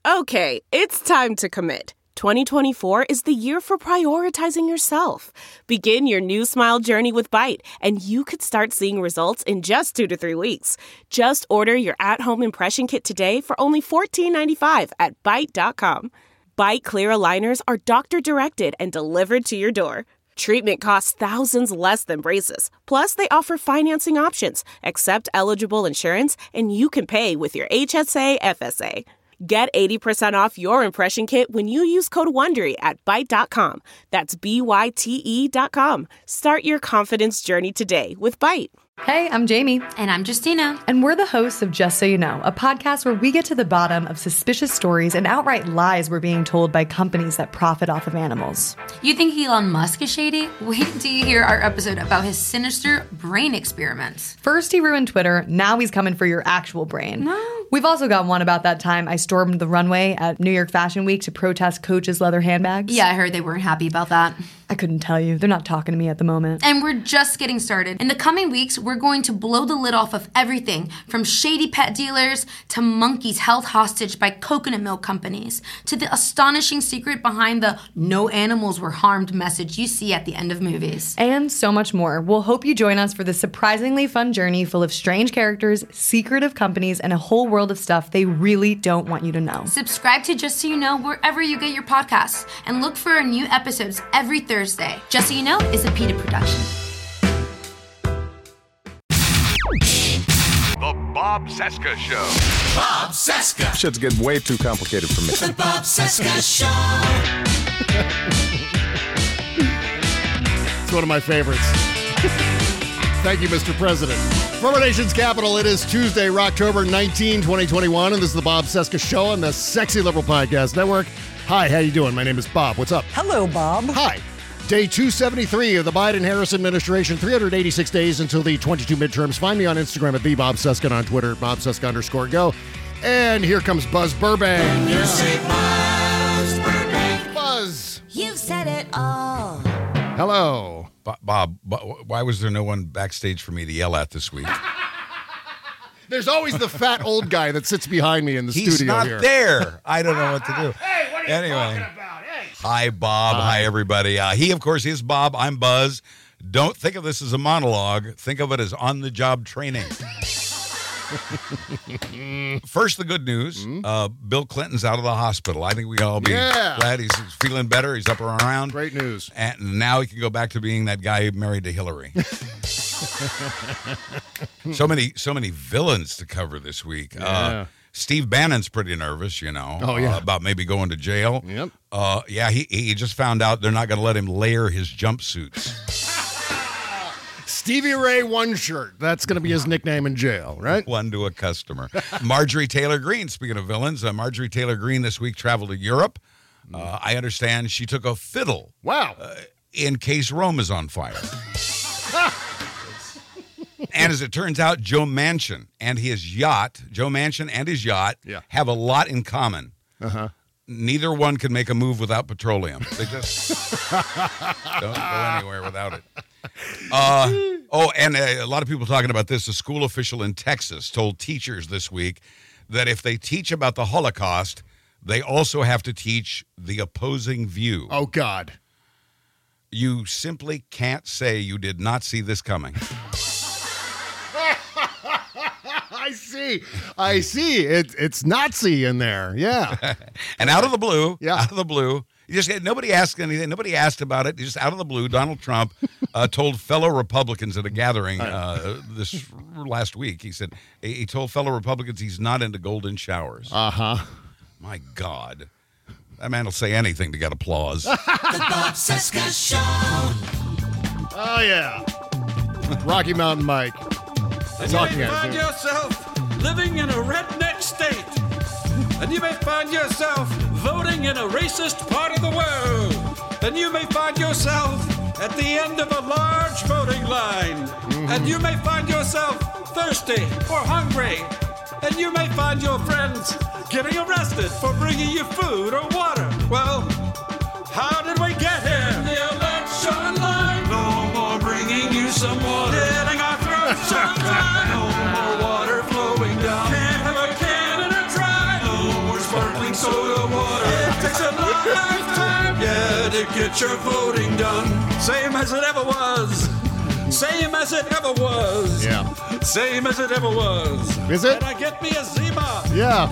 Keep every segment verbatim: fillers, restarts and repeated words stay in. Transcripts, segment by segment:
Okay, it's time to commit. twenty twenty-four is the year for prioritizing yourself. Begin your new smile journey with Byte, and you could start seeing results in just two to three weeks. Just order your at-home impression kit today for only fourteen ninety-five at byte dot com. Byte clear aligners are doctor-directed and delivered to your door. Treatment costs thousands less than braces. Plus, they offer financing options, accept eligible insurance, and you can pay with your H S A F S A. Get eighty percent off your impression kit when you use code WONDERY at byte dot com. That's B Y T E dot com. Start your confidence journey today with Byte. Hey, I'm Jamie. And I'm Justina. And we're the hosts of Just So You Know, a podcast where we get to the bottom of suspicious stories and outright lies we're being told by companies that profit off of animals. You think Elon Musk is shady? Wait until you hear our episode about his sinister brain experiments. First he ruined Twitter, now he's coming for your actual brain. No. We've also got one about that time I stormed the runway at New York Fashion Week to protest Coach's leather handbags. Yeah, I heard they weren't happy about that. I couldn't tell you. They're not talking to me at the moment. And we're just getting started. In the coming weeks, we're going to blow the lid off of everything from shady pet dealers to monkeys held hostage by coconut milk companies to the astonishing secret behind the no animals were harmed message you see at the end of movies. And so much more. We'll hope you join us for this surprisingly fun journey full of strange characters, secretive companies, and a whole world of stuff they really don't want you to know. Subscribe to Just So You Know wherever you get your podcasts and look for our new episodes every Thursday. Just So You Know is a PETA production. The Bob Cesca Show. Bob Cesca. Shit's getting way too complicated for me. The Bob Cesca Show. It's one of my favorites. Thank you, Mister President. From our nation's capital, it is Tuesday, October nineteenth, twenty twenty-one, and this is the Bob Cesca Show on the Sexy Liberal Podcast Network. Hi, how you doing? My name is Bob. What's up? Hello, Bob. Hi. Day two seventy-three of the Biden-Harris administration, three hundred eighty-six days until the twenty-two midterms. Find me on Instagram at the Bob Cesca and on Twitter at Bob Cesca underscore go. And here comes Buzz Burbank. You say Buzz Burbank. Buzz. You've said it all. Hello. Bob, Bob, why was there no one backstage for me to yell at this week? There's always the fat old guy that sits behind me in the He's studio not here. there. I don't know what to do. Hey, what are you anyway. talking about? Hey. Hi, Bob. Hi, Hi everybody. Uh, he, of course, is Bob. I'm Buzz. Don't think of this as a monologue. Think of it as on-the-job training. First, the good news. Mm-hmm. Uh, Bill Clinton's out of the hospital. I think we can all be yeah. glad he's feeling better. He's up and around. Great news. And now he can go back to being that guy married to Hillary. so many, so many villains to cover this week. Yeah. Uh, Steve Bannon's pretty nervous, you know, oh, yeah. uh, about maybe going to jail. Yep. Uh, yeah, he he just found out they're not going to let him layer his jumpsuits. Stevie Ray One Shirt. That's going to be his nickname in jail, right? One to a customer. Marjorie Taylor Greene, speaking of villains, uh, Marjorie Taylor Greene this week traveled to Europe. Uh, I understand she took a fiddle. Wow. Uh, in case Rome is on fire. And as it turns out, Joe Manchin and his yacht, Joe Manchin and his yacht, yeah. have a lot in common. Uh-huh. Neither one can make a move without petroleum. They just don't go anywhere without it. Uh, oh, and a, a lot of people talking about this. A school official in Texas told teachers this week that if they teach about the Holocaust, they also have to teach the opposing view. Oh, God. You simply can't say you did not see this coming. I see. I see. It, it's Nazi in there. Yeah. And out of the blue, yeah. out of the blue, you just nobody asked anything. Nobody asked about it. Just out of the blue, Donald Trump uh, told fellow Republicans at a gathering uh, this last week. He said he told fellow Republicans he's not into golden showers. Uh huh. My God, that man will say anything to get applause. The Bob Cesca Show. Oh yeah. Rocky Mountain Mike. And you may find yourself living in a redneck state. And you may find yourself voting in a racist part of the world. And you may find yourself at the end of a large voting line. Mm-hmm. And you may find yourself thirsty or hungry. And you may find your friends getting arrested for bringing you food or water. Well, how did we get here? In the election line. No more bringing you some water. Getting our throats untied. No more water flowing down. Can't have a can in a dry. No more sparkling baking soda water. It takes a lifetime, yeah, to get your voting done. Same as it ever was. Same as it ever was. Yeah. Same as it ever was. Is it? And I get me a Zima. Yeah.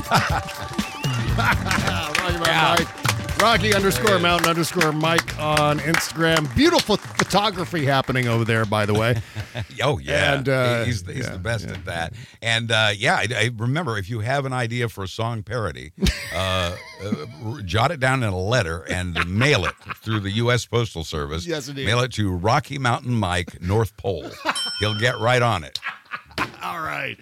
Rocky Mountain Yeah. Mike. Rocky underscore Mountain underscore Mike on Instagram. Beautiful photography happening over there, by the way. Oh, yeah. And, uh, he's he's yeah, the best yeah. at that. And, uh, yeah, I, I remember, if you have an idea for a song parody, uh, uh, jot it down in a letter and mail it through the U S Postal Service. Yes, indeed. Mail it to Rocky Mountain Mike, North Pole. He'll get right on it. All right.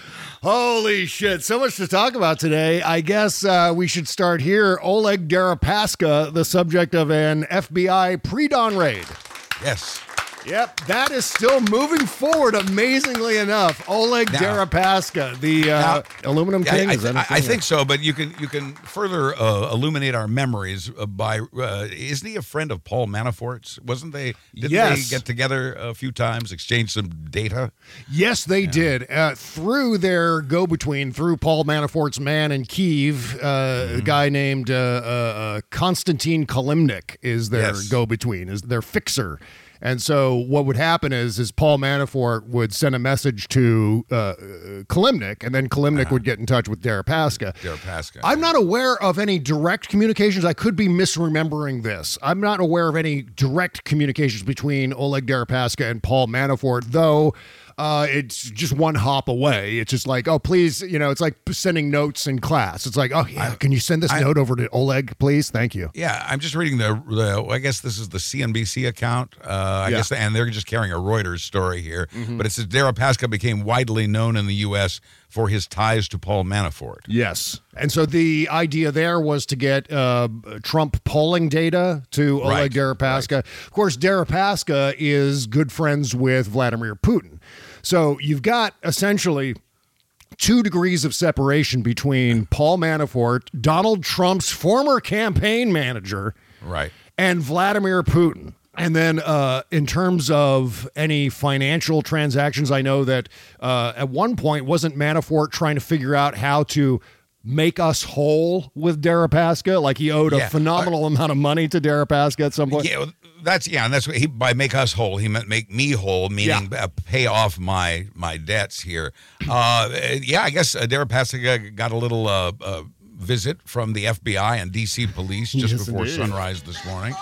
Holy shit. So much to talk about today. I guess uh, we should start here. Oleg Deripaska, the subject of an F B I pre-dawn raid. Yes. Yep, that is still moving forward, amazingly enough. Oleg Now- Deripaska, the uh, Now- aluminum Yeah, king. I, is that I, a I thing? think so, but you can you can further uh, illuminate our memories uh, by uh, isn't he a friend of Paul Manafort's? Wasn't they? Didn't Yes. they get together a few times, exchange some data? Yes, they did. Uh, through their go-between, through Paul Manafort's man in Kyiv, uh, Mm-hmm. a guy named uh, uh, uh, Konstantin Kalimnik is their Yes. go-between, is their fixer. And so what would happen is, is Paul Manafort would send a message to uh, Kalimnik, and then Kalimnik would get in touch with Deripaska. Deripaska. I'm not aware of any direct communications. I could be misremembering this. I'm not aware of any direct communications between Oleg Deripaska and Paul Manafort, though uh, it's just one hop away. It's just like, oh, please, you know, it's like sending notes in class. It's like, oh, yeah, I- can you send this I- note over to Oleg, please? Thank you. Yeah, I'm just reading the, the I guess this is the C N B C account. Uh, I Yeah. guess, and they're just carrying a Reuters story here. Mm-hmm. But it says Deripaska became widely known in the U S for his ties to Paul Manafort. Yes. And so the idea there was to get uh, Trump polling data to Oleg Right, Deripaska. Of course, Deripaska is good friends with Vladimir Putin. So you've got essentially two degrees of separation between Paul Manafort, Donald Trump's former campaign manager, Right. and Vladimir Putin. And then uh, in terms of any financial transactions, I know that uh, at one point, wasn't Manafort trying to figure out how to make us whole with Deripaska? Like he owed Yeah. a phenomenal amount of money to Deripaska at some point? Yeah, well, that's yeah, and that's what he by make us whole. He meant make me whole, meaning uh, pay off my my debts here. Uh, yeah, I guess uh, Deripaska got a little uh, uh, visit from the F B I and D C police just Yes, before indeed. sunrise this morning,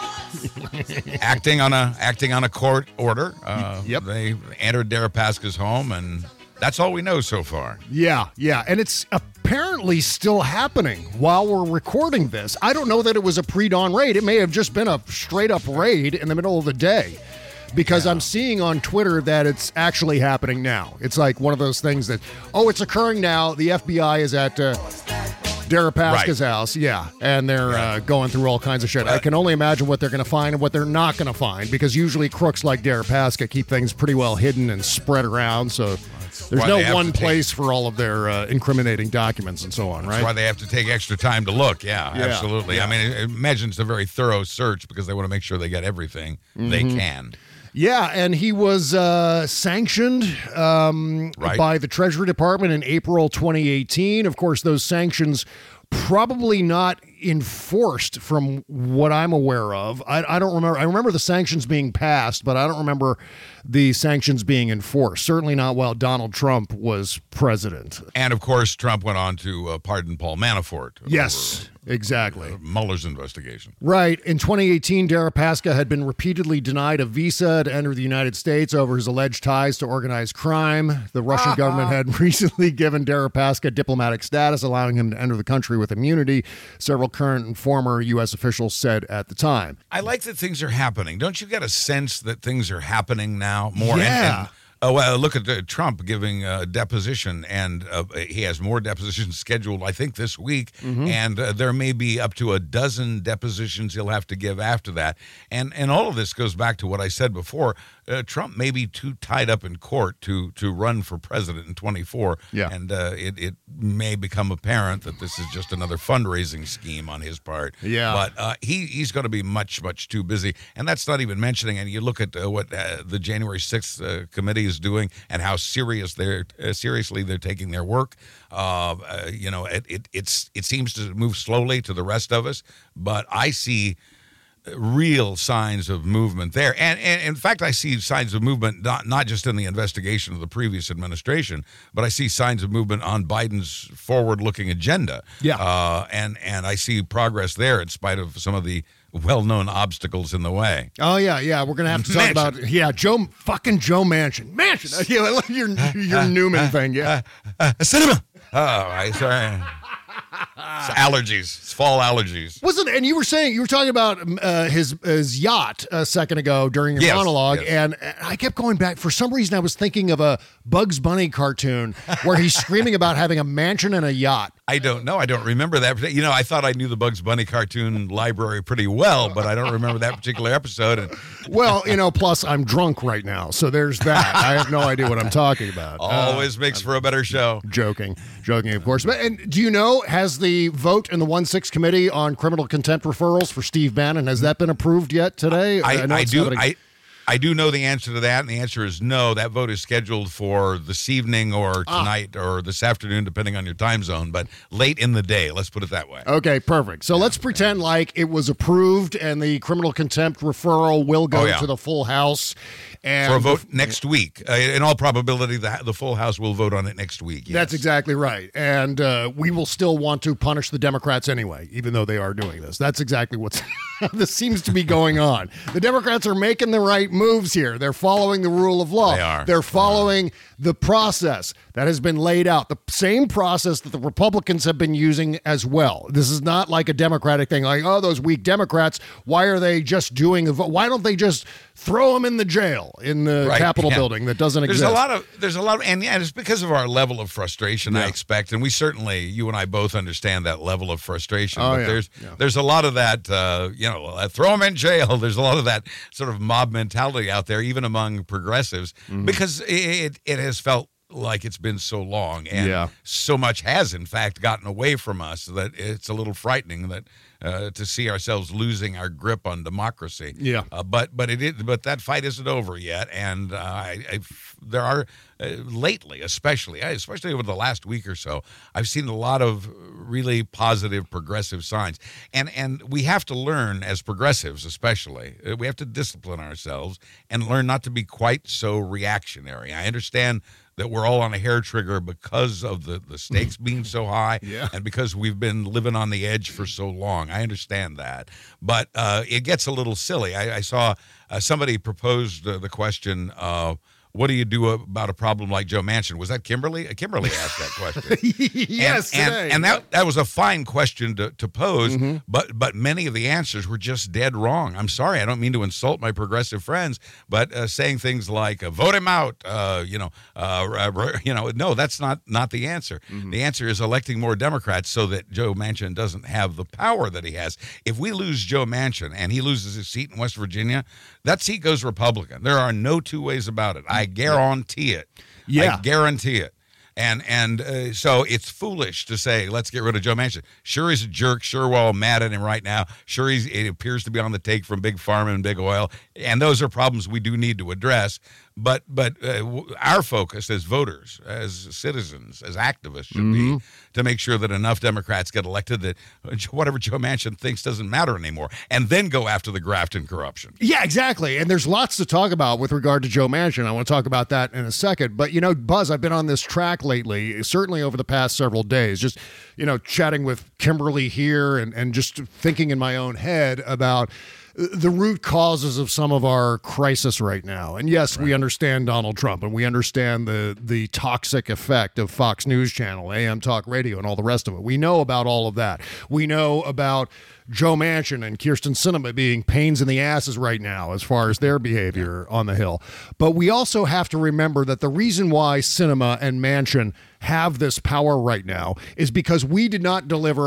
acting on a acting on a court order. Uh, Yep. They entered Deripaska's home, and that's all we know so far. Yeah, yeah. And it's apparently still happening while we're recording this. I don't know that it was a pre-dawn raid. It may have just been a straight-up raid in the middle of the day. Because I'm seeing on Twitter that it's actually happening now. It's like one of those things that, oh, it's occurring now. The F B I is at uh, Deripaska's Right. house. Yeah. And they're uh, going through all kinds of shit. I can only imagine what they're going to find and what they're not going to find. Because usually crooks like Deripaska keep things pretty well hidden and spread around. So there's why no they have one to take- place for all of their uh, incriminating documents and so on, That's right? why they have to take extra time to look. Yeah, Yeah, absolutely. yeah. I mean, imagine it's a very thorough search because they want to make sure they get everything they Mm-hmm. can. Yeah, and he was uh, sanctioned um, Right. by the Treasury Department in April twenty eighteen. Of course, those sanctions probably not enforced from what I'm aware of. I, I don't remember. I remember the sanctions being passed, but I don't remember the sanctions being enforced. Certainly not while Donald Trump was president. And of course, Trump went on to uh, pardon Paul Manafort. Yes, exactly. over Mueller's investigation. Right. In twenty eighteen, Deripaska had been repeatedly denied a visa to enter the United States over his alleged ties to organized crime. The Russian government had recently given Deripaska diplomatic status, allowing him to enter the country with immunity, several current and former U S officials said at the time. I like that things are happening. Don't you get a sense that things are happening now more? And- Yeah. and, oh, well, look at uh, Trump giving a deposition, and uh, he has more depositions scheduled, I think, this week. Mm-hmm. And uh, there may be up to a dozen depositions he'll have to give after that. And and all of this goes back to what I said before. Uh, Trump may be too tied up in court to to run for president in twenty-four. Yeah. And uh, it, it may become apparent that this is just another fundraising scheme on his part. Yeah. But uh, he he's going to be much, much too busy. And that's not even mentioning, and you look at uh, what uh, the January sixth uh, committee is is doing and how serious they're uh, seriously they're taking their work. Uh, uh, you know, it, it it's it seems to move slowly to the rest of us, but I see real signs of movement there. And, and in fact, I see signs of movement not, not just in the investigation of the previous administration, but I see signs of movement on Biden's forward-looking agenda. Yeah. Uh, and, and I see progress there in spite of some of the well-known obstacles in the way. Oh, yeah, yeah. We're going to have to talk Manchin. about, yeah, Joe, fucking Joe Manchin. Manchin. Uh, yeah, I love your, your Newman thing, yeah. Uh, uh, cinema. Oh, I sorry. It's allergies. It's fall allergies. Wasn't, and you were saying, you were talking about uh, his his yacht a second ago during your Yes, monologue, yes. and I kept going back. For some reason, I was thinking of a Bugs Bunny cartoon where he's screaming about having a mansion and a yacht. I don't know. I don't remember that. You know, I thought I knew the Bugs Bunny cartoon library pretty well, but I don't remember that particular episode. And Well, you know, plus I'm drunk right now, so there's that. I have no idea what I'm talking about. always makes for a better show. Joking, joking, of course. But and do you know, has the vote in the one six committee on criminal contempt referrals for Steve Bannon, has that been approved yet today? I, know I it's do. happening- I I do know the answer to that, and the answer is no. That vote is scheduled for this evening or tonight or this afternoon, depending on your time zone, but late in the day. Let's put it that way. Okay, perfect. So let's pretend like it was approved and the criminal contempt referral will go Oh, yeah. to the full House. And For a vote next week. Uh, in all probability, the, the full House will vote on it next week. Yes. That's exactly right. And uh, we will still want to punish the Democrats anyway, even though they are doing this. That's exactly what's this seems to be going on. The Democrats are making the right moves here. They're following the rule of law. They are. They're following the process that has been laid out, the same process that the Republicans have been using as well. This is not like a Democratic thing, like, oh, those weak Democrats, why are they just doing a vote? Why don't they just throw them in the jail in the Right, Capitol yeah. building that doesn't There's exist? a lot of there's a lot of and, and it's because of our level of frustration, I Yeah. expect, and we certainly you and I both understand that level of frustration. Oh, but yeah, there's yeah. there's a lot of that uh, you know uh, throw them in jail. There's a lot of that sort of mob mentality out there, even among progressives, Mm-hmm. because it it has felt like it's been so long, and Yeah. so much has in fact gotten away from us that it's a little frightening that uh, to see ourselves losing our grip on democracy. Yeah. Uh, but but it is, but that fight isn't over yet, and uh, I, I, there are uh, lately, especially especially over the last week or so, I've seen a lot of really positive progressive signs, and and we have to learn as progressives, especially, uh, we have to discipline ourselves and learn not to be quite so reactionary. I understand that we're all on a hair trigger because of the, the stakes being so high Yeah. and because we've been living on the edge for so long. I understand that. But uh, it gets a little silly. I, I saw uh, somebody proposed uh, the question, uh, what do you do about a problem like Joe Manchin? Was that Kimberly? Uh, Kimberly asked that question. yes, and, today. and, and that that was a fine question to, to pose, Mm-hmm. but but many of the answers were just dead wrong. I'm sorry, I don't mean to insult my progressive friends, but uh, saying things like uh, "vote him out," uh, you know, uh, uh, you know, no, that's not not the answer. Mm-hmm. The answer is electing more Democrats so that Joe Manchin doesn't have the power that he has. If we lose Joe Manchin and he loses his seat in West Virginia, that seat goes Republican. There are no two ways about it. I guarantee it. Yeah. I guarantee it. And and uh, so it's foolish to say, let's get rid of Joe Manchin. Sure, he's a jerk. Sure, we're all mad at him right now. Sure, he's, it appears to be on the take from Big Pharma and Big Oil. And those are problems we do need to address. But but uh, w- our focus as voters, as citizens, as activists should Mm-hmm. be to make sure that enough Democrats get elected that whatever Joe Manchin thinks doesn't matter anymore. And then go after the graft and corruption. Yeah, exactly. And there's lots to talk about with regard to Joe Manchin. I want to talk about that in a second. But, you know, Buzz, I've been on this track lately, certainly over the past several days, just, you know, chatting with Kimberly here and, and just thinking in my own head about the root causes of some of our crisis right now. And yes, we understand Donald Trump and we understand the the toxic effect of Fox News Channel, A M Talk Radio, and all the rest of it. We know about all of that. We know about Joe Manchin and Kirsten Sinema being pains in the asses right now as far as their behavior on the Hill. But we also have to remember that the reason why Sinema and Manchin have this power right now is because we did not deliver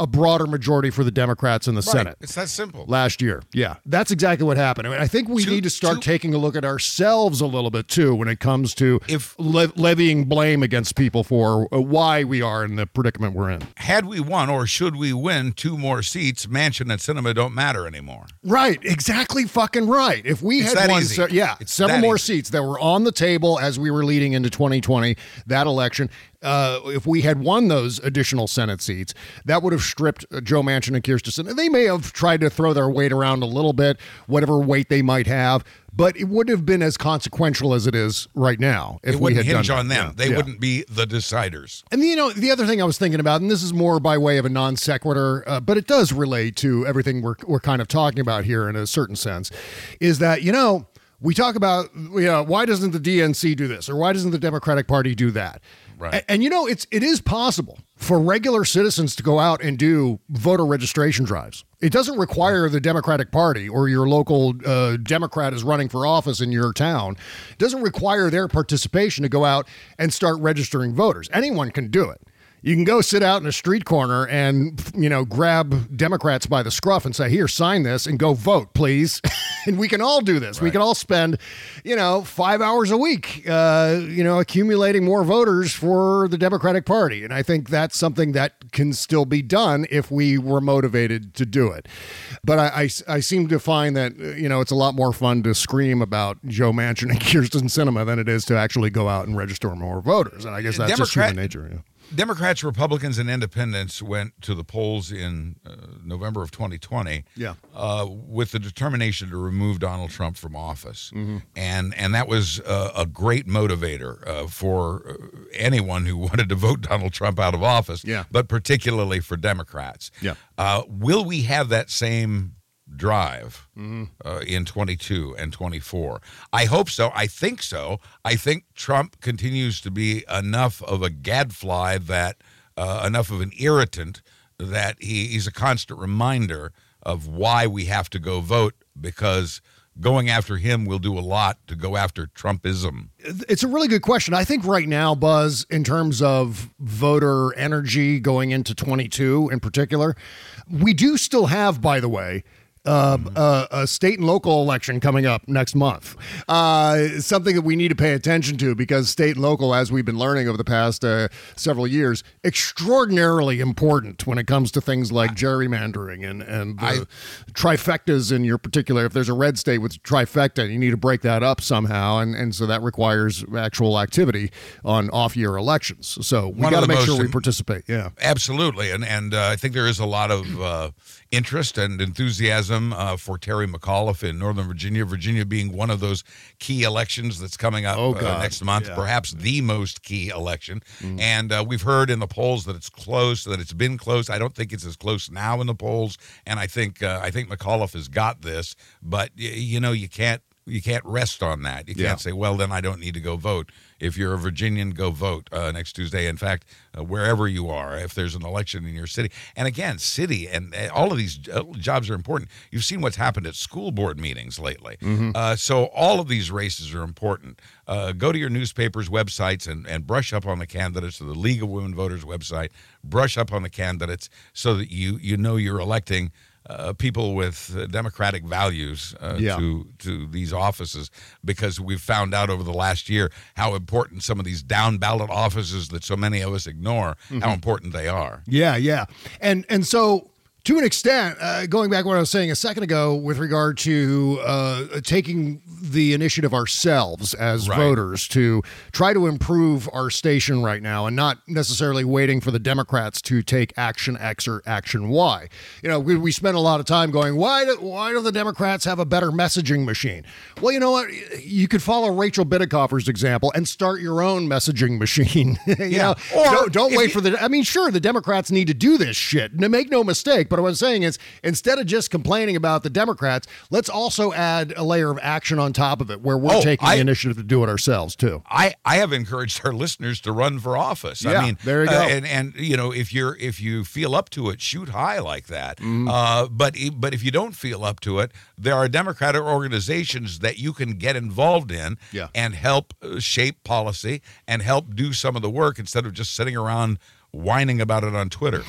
a broader majority for the Democrats in the Right. Senate. It's that simple. Last year. Yeah, that's exactly what happened. I mean, I think we Two- need to start two- taking a look at ourselves a little bit, too, when it comes to If- le- levying blame against people for uh, why we are in the predicament we're in. Had we won, or should we win two more seats, Manchin and Sinema don't matter anymore. Right, exactly fucking right. If we It's had that won, easy. se- yeah, It's several that more easy. seats that were on the table as we were leading into twenty twenty, that election, uh, if we had won those additional Senate seats, that would have stripped uh, Joe Manchin and Kirsten Sinema. They may have tried to throw their weight around a little bit, whatever weight they might have, but it wouldn't have been as consequential as it is right now if It we wouldn't had hinge done on that. them. Yeah, They yeah. wouldn't be the deciders. And you know, the other thing I was thinking about, and this is more by way of a non sequitur, uh, but it does relate to everything we're we're kind of talking about here in a certain sense, is that, you know, we talk about, you know, why doesn't the D N C do this, or why doesn't the Democratic Party do that? Right. And, and you know, it's it is possible for regular citizens to go out and do voter registration drives. It doesn't require the Democratic Party or your local uh, Democrat is running for office in your town. It doesn't require their participation to go out and start registering voters. Anyone can do it. You can go sit out in a street corner and, you know, grab Democrats by the scruff and say, here, sign this and go vote, please. And we can all do this. We can all spend, you know, five hours a week, uh, you know, accumulating more voters for the Democratic Party. And I think that's something that can still be done if we were motivated to do it. But I, I, I seem to find that, uh, you know, it's a lot more fun to scream about Joe Manchin and Kirsten Sinema than it is to actually go out and register more voters. And I guess that's just Democrat- human nature. Yeah. Democrats, Republicans, and Independents went to the polls in uh, November of twenty twenty Yeah. uh, with the determination to remove Donald Trump from office. Mm-hmm. And and that was uh, a great motivator uh, for uh, anyone who wanted to vote Donald Trump out of office, Yeah. but particularly for Democrats. Yeah. Uh, will we have that same drive Mm-hmm. uh, in twenty-two and twenty-four? I hope so. I think so. I think Trump continues to be enough of a gadfly, that uh, enough of an irritant, that he, he's a constant reminder of why we have to go vote, because going after him will do a lot to go after Trumpism. It's a really good question. I think right now, Buzz, in terms of voter energy going into twenty-two in particular, we do still have, by the way, Uh, uh, a state and local election coming up next month. Uh, something that we need to pay attention to, because state and local, as we've been learning over the past uh, several years, extraordinarily important when it comes to things like gerrymandering and, and the I- trifectas in your particular. If there's a red state with trifecta, you need to break that up somehow. And, and so that requires actual activity on off year elections. So we One got of to the make sure most we im- participate. Yeah. Absolutely, and and uh, I think there is a lot of uh, interest and enthusiasm uh, for Terry McAuliffe in Northern Virginia. Virginia being one of those key elections that's coming up Oh, uh, God. next month, Yeah. perhaps the most key election. And uh, we've heard in the polls that it's close, that it's been close. I don't think it's as close now in the polls, and I think uh, I think McAuliffe has got this. But y- you know, you can't. You can't rest on that. You can't Yeah. say, well, then I don't need to go vote. If you're a Virginian, go vote uh, next Tuesday. In fact, uh, wherever you are, if there's an election in your city. And again, city and uh, all of these uh, jobs are important. You've seen what's happened at school board meetings lately. Uh, so all of these races are important. Uh, go to your newspapers' websites and, and brush up on the candidates, or the League of Women Voters website. Brush up on the candidates so that you, you know you're electing Uh, people with uh, democratic values uh, Yeah. to to these offices, because we've found out over the last year how important some of these down ballot offices that so many of us ignore, how important they are. Yeah, yeah. And and so to an extent, uh, going back to what I was saying a second ago with regard to uh, taking the initiative ourselves as Right. voters to try to improve our station right now, and not necessarily waiting for the Democrats to take action X or action Y. You know, we, we spend a lot of time going, why do, why do the Democrats have a better messaging machine? Well, you know what? You could follow Rachel Bittencofer's example and start your own messaging machine. you Yeah. know, Or don't, don't if wait you- for the, I mean, sure, the Democrats need to do this shit. Now, make no mistake. But what I'm saying is, instead of just complaining about the Democrats, let's also add a layer of action on top of it, where we're Oh, taking I- the initiative to do it ourselves too. I, I have encouraged our listeners to run for office. Yeah, I mean, there you uh, go. and and you know, if you're if you feel up to it, shoot high like that. Mm-hmm. Uh, but i- but if you don't feel up to it, there are Democratic organizations that you can get involved in Yeah. and help uh, shape policy and help do some of the work, instead of just sitting around whining about it on Twitter.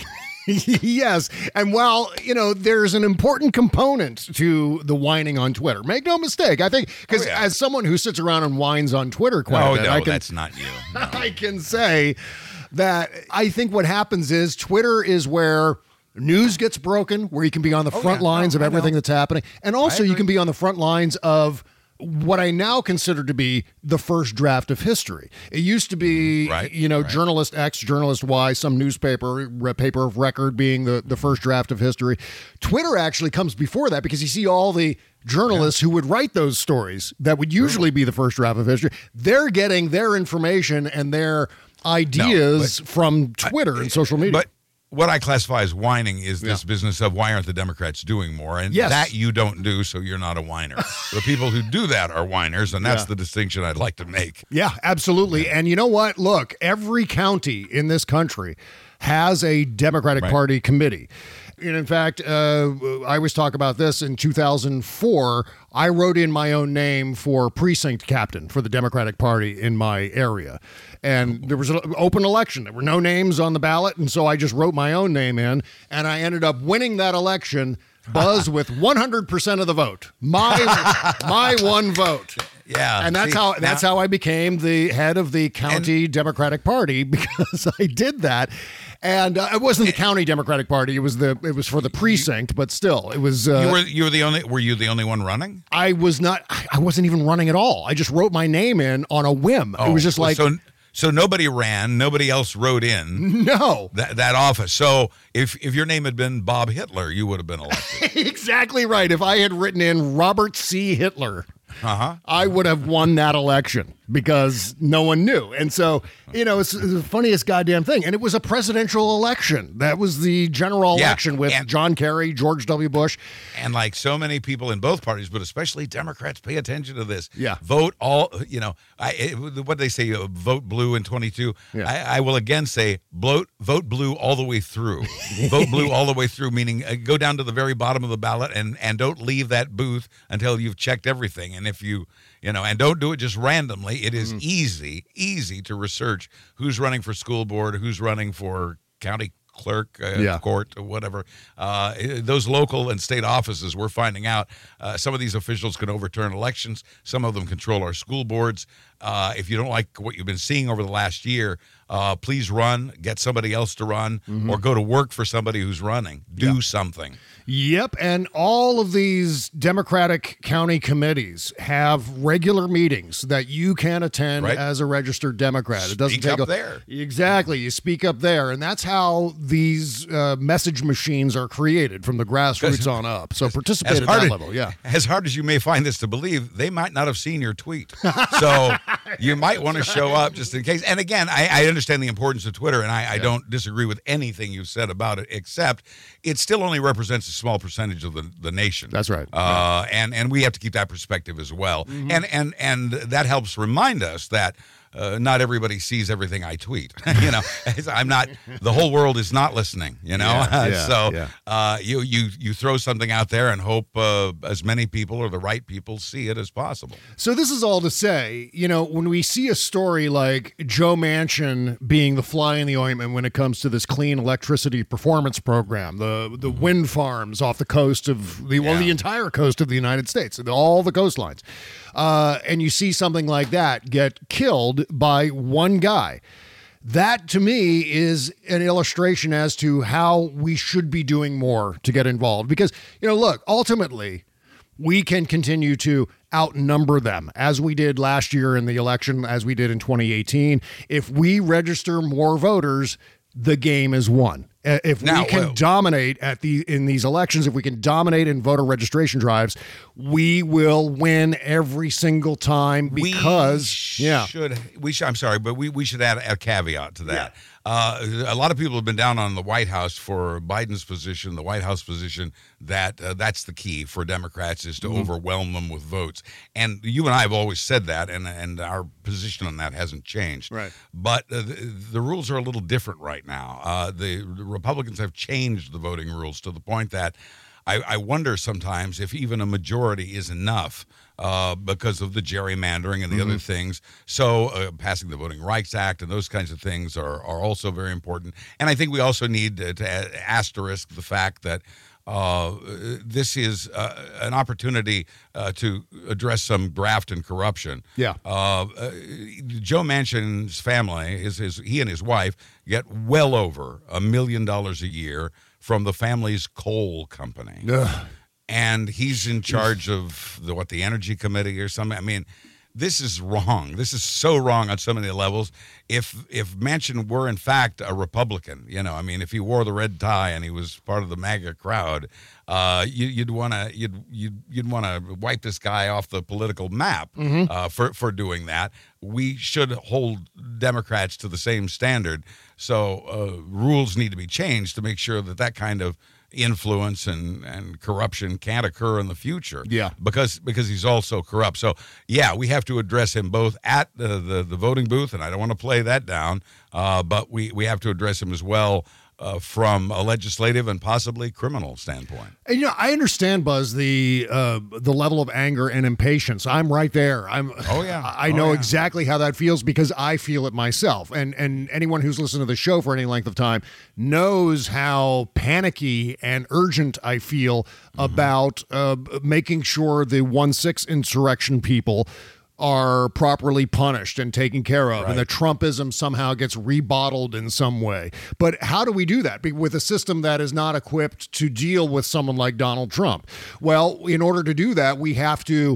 Yes. And while, you know, there's an important component to the whining on Twitter. Make no mistake. I think, because Oh, yeah. as someone who sits around and whines on Twitter quite Oh, a bit, no, I can, that's not you. No. I can say that I think what happens is Twitter is where news gets broken, where you can be on the front yeah. lines No, of I everything know. that's happening. And also you agree. can be on the front lines of what I now consider to be the first draft of history. It used to be, Right, you know, right. journalist X, journalist Y, some newspaper, re- paper of record being the, the first draft of history. Twitter actually comes before that because you see all the journalists who would write those stories that would usually be the first draft of history. They're getting their information and their ideas but- from Twitter and social media. But what I classify as whining is this Yeah. business of why aren't the Democrats doing more? And Yes. that you don't do, so you're not a whiner. The people who do that are whiners, and that's Yeah. the distinction I'd like to make. Yeah, absolutely. And you know what? Look, every county in this country has a Democratic Right. Party committee. And in fact, uh, I always talk about this. In two thousand four, I wrote in my own name for precinct captain for the Democratic Party in my area. And there was an open election. There were no names on the ballot. And so I just wrote my own name in. And I ended up winning that election, Buzz, with one hundred percent of the vote. My, my one vote. Yeah. And that's see, how that's now- how I became the head of the county Democratic Party, because I did that. And uh, it wasn't the county Democratic Party; it was the it was for the precinct, but still, it was. Uh, You were you were the only were you the only one running? I was not. I wasn't even running at all. I just wrote my name in on a whim. it was just well, like so so nobody ran, nobody else wrote in no, that that office. So if if your name had been Bob Hitler, you would have been elected. exactly right. If I had written in Robert C. Hitler, Uh-huh. I would have won that election because no one knew. And so, you know, it's, it's the funniest goddamn thing. And it was a presidential election. That was the general Yeah, election with and- John Kerry, George W. Bush. And like so many people in both parties, but especially Democrats, pay attention to this. Yeah. Vote all, you know, I it, what they say, uh, vote blue in twenty-two. Yeah. I, I will again say, vote, vote blue all the way through. Vote blue all the way through, meaning uh, go down to the very bottom of the ballot and, and don't leave that booth until you've checked everything. And if you, you know, and don't do it just randomly. It is easy, easy to research who's running for school board, who's running for county clerk, uh, Yeah. court, or whatever. Uh, those local and state offices, we're finding out uh, some of these officials can overturn elections. Some of them control our school boards. Uh, if you don't like what you've been seeing over the last year, uh, please run, get somebody else to run, or go to work for somebody who's running. Do something. Yep. And all of these Democratic county committees have regular meetings that you can attend Right. as a registered Democrat. It doesn't Speak take up a- there. Exactly. You speak up there. And that's how these uh, message machines are created from the grassroots on up. So participate at that as- level. Yeah. As hard as you may find this to believe, they might not have seen your tweet. So you might want to show up just in case. And again, I, I understand the importance of Twitter, and I, I don't disagree with anything you've said about it, except it still only represents a small percentage of the, the nation. That's right. Uh, and, and we have to keep that perspective as well. Mm-hmm. And, and, and that helps remind us that Uh, not everybody sees everything I tweet. you know, I'm not. The whole world is not listening. You know, Yeah, yeah, so yeah. uh, you you you throw something out there and hope uh, as many people or the right people see it as possible. So this is all to say, you know, when we see a story like Joe Manchin being the fly in the ointment when it comes to this clean electricity performance program, the the wind farms off the coast of the well, Yeah. the entire coast of the United States, all the coastlines, uh, and you see something like that get killed by one guy. That, to me, is an illustration as to how we should be doing more to get involved. Because, you know, look, ultimately, we can continue to outnumber them as we did last year in the election, as we did in twenty eighteen. If we register more voters, the game is won. Uh, If we Now, can well- dominate at the in these elections, if we can dominate in voter registration drives, we will win every single time because we yeah. should we should I'm sorry, but we, we should add a caveat to that. Uh, a lot of people have been down on the White House for Biden's position, the White House position that uh, that's the key for Democrats is to Mm-hmm. overwhelm them with votes. And you and I have always said that, and and our position on that hasn't changed. Right. But uh, the, the rules are a little different right now. Uh, the, the Republicans have changed the voting rules to the point that I, I wonder sometimes if even a majority is enough uh, because of the gerrymandering and the mm-hmm. other things. So uh, passing the Voting Rights Act and those kinds of things are, are also very important. And I think we also need to, to asterisk the fact that Uh, this is uh, an opportunity uh, to address some graft and corruption. Yeah. Uh, uh, Joe Manchin's family, his, his, he and his wife get well over a million dollars a year from the family's coal company. Ugh. And he's in charge of the, what, the Energy Committee or something. I mean, this is wrong. This is so wrong on so many levels. If if Manchin were in fact a Republican, you know, I mean, if he wore the red tie and he was part of the MAGA crowd, uh, you, you'd want to you'd you'd you'd want to wipe this guy off the political map mm-hmm. uh, for for doing that. We should hold Democrats to the same standard. So uh, rules need to be changed to make sure that that kind of influence and, and corruption can't occur in the future. Yeah. Because because he's also corrupt. So, yeah, we have to address him both at the, the, the voting booth, and I don't want to play that down, uh, but we, we have to address him as well uh, from a legislative and possibly criminal standpoint. And, you know, I understand, Buzz, the uh, the level of anger and impatience. I'm right there. I'm. Oh, yeah. I know oh, yeah. exactly how that feels because I feel it myself. And and anyone who's listened to the show for any length of time knows how panicky and urgent I feel mm-hmm. about uh, making sure the one six insurrection people are properly punished and taken care of, right. and the Trumpism somehow gets rebottled in some way. But how do we do that with a system that is not equipped to deal with someone like Donald Trump? Well, in order to do that, we have to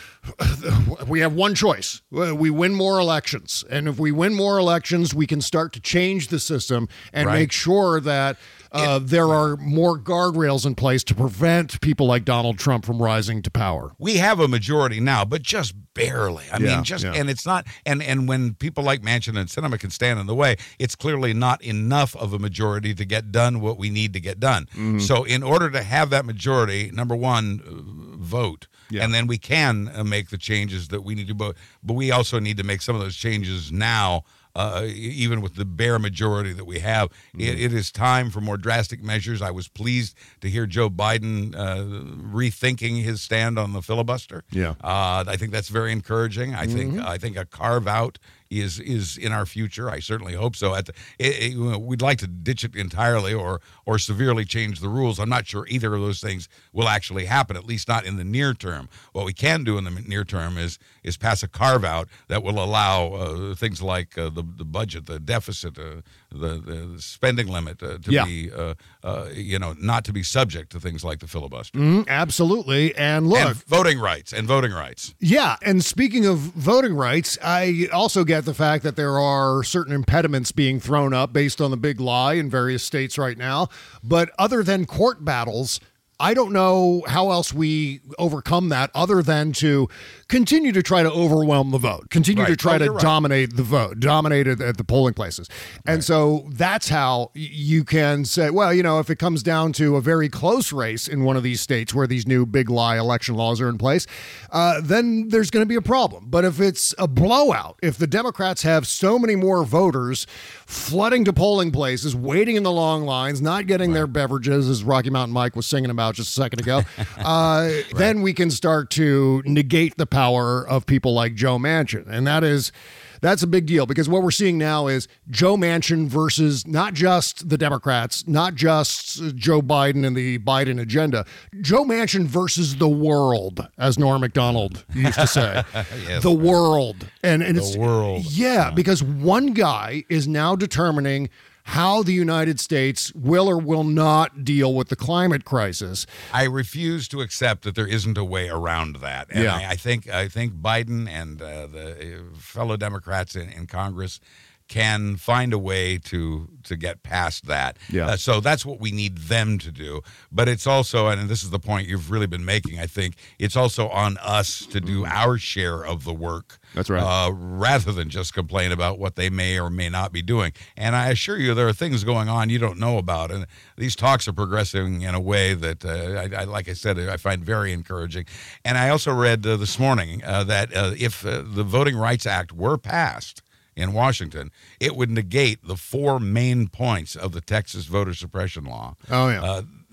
we have one choice. We win more elections. And if we win more elections, we can start to change the system and right. make sure that uh, it, there are more guardrails in place to prevent people like Donald Trump from rising to power. We have a majority now, but just barely. I Yeah, mean, just, yeah. and it's not, and, and when people like Manchin and Sinema can stand in the way, it's clearly not enough of a majority to get done what we need to get done. Mm-hmm. So in order to have that majority, number one, uh, vote. Yeah. And then we can uh, make the changes that we need to, but, but we also need to make some of those changes now, uh, even with the bare majority that we have. Mm-hmm. It, it is time for more drastic measures. I was pleased to hear Joe Biden uh, rethinking his stand on the filibuster. Yeah. Uh, I think that's very encouraging. I Mm-hmm. think I think a carve out is is in our future. I certainly hope so. At the, it, it, we'd like to ditch it entirely or or severely change the rules. I'm not sure either of those things will actually happen, at least not in the near term. What we can do in the near term is is pass a carve out that will allow uh, things like uh, the the budget, the deficit, uh, the the spending limit uh, to Yeah. be uh, uh, you know not to be subject to things like the filibuster. Mm, absolutely. And look, And voting rights and voting rights. yeah, and speaking of voting rights, I also get the fact that there are certain impediments being thrown up based on the big lie in various states right now. But other than court battles, I don't know how else we overcome that other than to continue to try to overwhelm the vote, continue Right. to try Oh, to you're right. dominate the vote, dominate it at the polling places. And so that's how y- you can say, well, you know, if it comes down to a very close race in one of these states where these new big lie election laws are in place, uh, then there's going to be a problem. But if it's a blowout, if the Democrats have so many more voters flooding to polling places, waiting in the long lines, not getting their beverages, as Rocky Mountain Mike was singing about just a second ago, uh, then we can start to negate the power of people like Joe Manchin. And that is, that's a big deal because what we're seeing now is Joe Manchin versus not just the Democrats, not just Joe Biden and the Biden agenda, Joe Manchin versus the world, as Norm Macdonald used to say. Yes. The world. And, and The it's, world. Yeah, because one guy is now determining how the United States will or will not deal with the climate crisis. I refuse to accept that there isn't a way around that. And Yeah. I, I think I think Biden and uh, the fellow Democrats in, in Congress can find a way to to get past that. Yeah. Uh, so that's what we need them to do. But it's also, and this is the point you've really been making, I think, it's also on us to do our share of the work. That's right. Uh, rather than just complain about what they may or may not be doing. And I assure you, there are things going on you don't know about. And these talks are progressing in a way that, uh, I, I, like I said, I find very encouraging. And I also read uh, this morning uh, that uh, if uh, the Voting Rights Act were passed in Washington, it would negate the four main points of the Texas voter suppression law. Oh, yeah. Uh,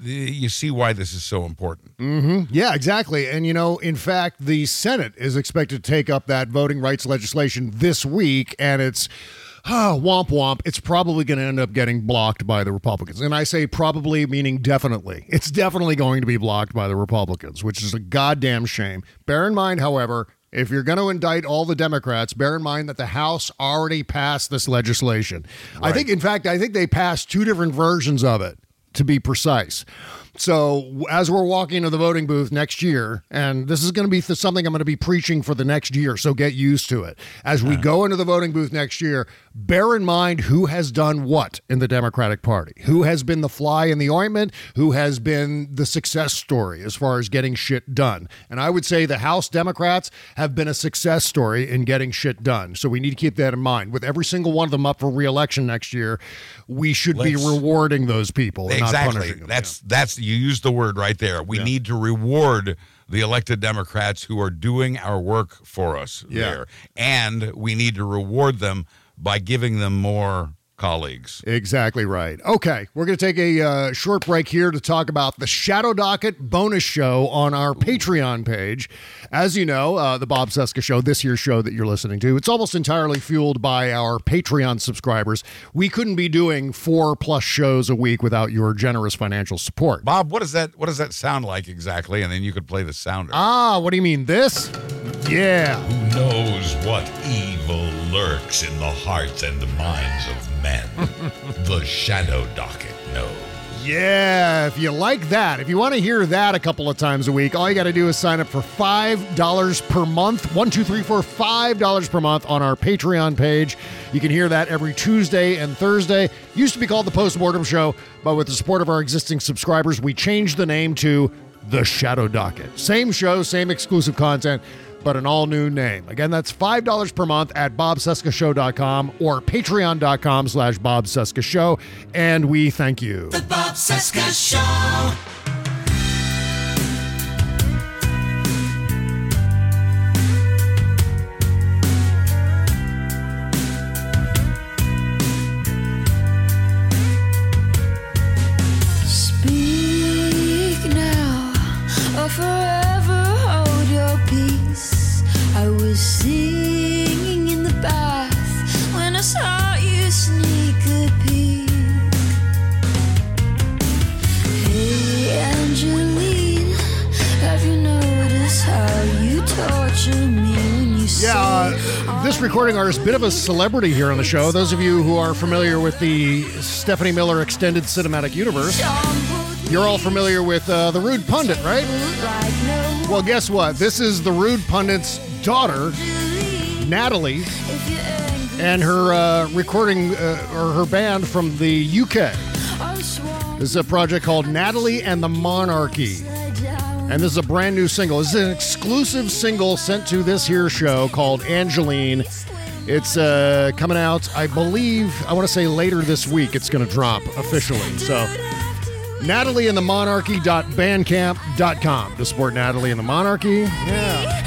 you see why this is so important. Mm-hmm. Yeah, exactly. And, you know, in fact, the Senate is expected to take up that voting rights legislation this week, and it's oh, womp womp. It's probably going to end up getting blocked by the Republicans. And I say probably, meaning definitely. It's definitely going to be blocked by the Republicans, which is a goddamn shame. Bear in mind, however, if you're going to indict all the Democrats, bear in mind that the House already passed this legislation. Right. I think, in fact, I think they passed two different versions of it, to be precise. So as we're walking into the voting booth next year, and this is going to be th- something I'm going to be preaching for the next year, so get used to it. As we go into the voting booth next year, bear in mind who has done what in the Democratic Party, who has been the fly in the ointment, who has been the success story as far as getting shit done. And I would say the House Democrats have been a success story in getting shit done. So we need to keep that in mind. With every single one of them up for re-election next year, we should Let's, be rewarding those people and exactly. not punishing them. That's, that's You used the word right there. We yeah. need to reward the elected Democrats who are doing our work for us yeah. there. And we need to reward them by giving them more colleagues. Exactly right. Okay, we're going to take a uh, short break here to talk about the Shadow Docket bonus show on our Ooh. Patreon page. As you know, uh, the Bob Cesca Show, this year's show that you're listening to, it's almost entirely fueled by our Patreon subscribers. We couldn't be doing four plus shows a week without your generous financial support. Bob, what does that what does that sound like exactly? And then you could play the sounder. Ah, what do you mean, this? Yeah. Who knows what evil lurks in the hearts and the minds of men? The Shadow Docket knows. Yeah, if you like that, if you want to hear that a couple of times a week, all you got to do is sign up for five dollars per month. One, two, three, four, five dollars per month on our Patreon page. You can hear that every Tuesday and Thursday. Used to be called the Postmortem Show, but with the support of our existing subscribers, we changed the name to The Shadow Docket. Same show, same exclusive content, but an all-new name. Again, that's five dollars per month at bob cesca show dot com or patreon.com slash Bob Cesca Show, and we thank you. The Bob Cesca Show. Speak now or forever hold your peace. I was singing in the bath when I saw you sneak a peek. Hey Angeline, have you noticed how you torture me when you say Yeah, uh, this recording artist, a bit of a celebrity here on the show. Those of you who are familiar with the Stephanie Miller Extended Cinematic Universe, you're all familiar with uh, the Rude Pundit, right? Well, guess what? This is the Rude Pundit's daughter, Natalie, and her uh, recording, uh, or her band from the U K. This is a project called Natalie and the Monarchy. And this is a brand new single. This is an exclusive single sent to this here show called Angeline. It's uh, coming out, I believe, I want to say later this week it's going to drop officially. So, Natalie and the Monarchy dot bandcamp dot com to support Natalie and the Monarchy. Yeah.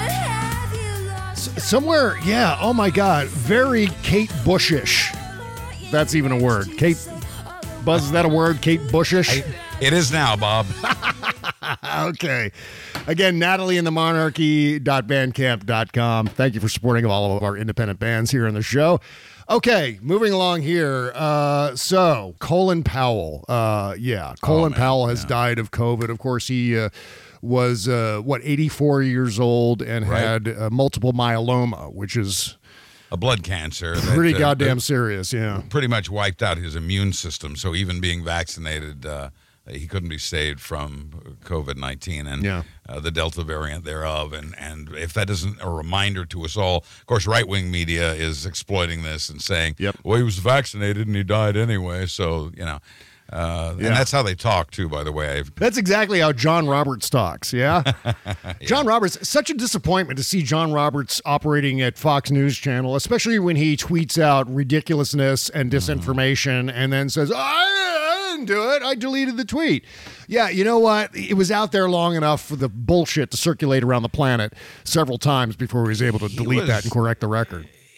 S- somewhere, yeah, oh my God, very Kate Bushish. That's even a word. Kate, Buzz, is that a word? Kate Bushish? I, it is now, Bob. Okay. Again, Natalie and the Monarchy dot bandcamp dot com. Thank you for supporting all of our independent bands here on the show. Okay, moving along here. Uh, so, Colin Powell. Uh, yeah, Colin oh, Powell has yeah. died of COVID. Of course, he uh, was, uh, what, eighty-four years old and right. had uh, multiple myeloma, which is a blood cancer. Pretty that, goddamn uh, serious, yeah. Pretty much wiped out his immune system. So even being vaccinated, uh, he couldn't be saved from COVID nineteen and yeah. uh, the Delta variant thereof. And, and if that isn't a reminder to us all, of course, right-wing media is exploiting this and saying, yep. well, he was vaccinated and he died anyway. So, you know, uh, yeah. and that's how they talk, too, by the way. That's exactly how John Roberts talks, yeah? yeah? John Roberts, such a disappointment to see John Roberts operating at Fox News Channel, especially when he tweets out ridiculousness and disinformation mm. and then says, I didn't do it. I deleted the tweet. Yeah, you know what? It was out there long enough for the bullshit to circulate around the planet several times before he was able to delete was, that and correct the record.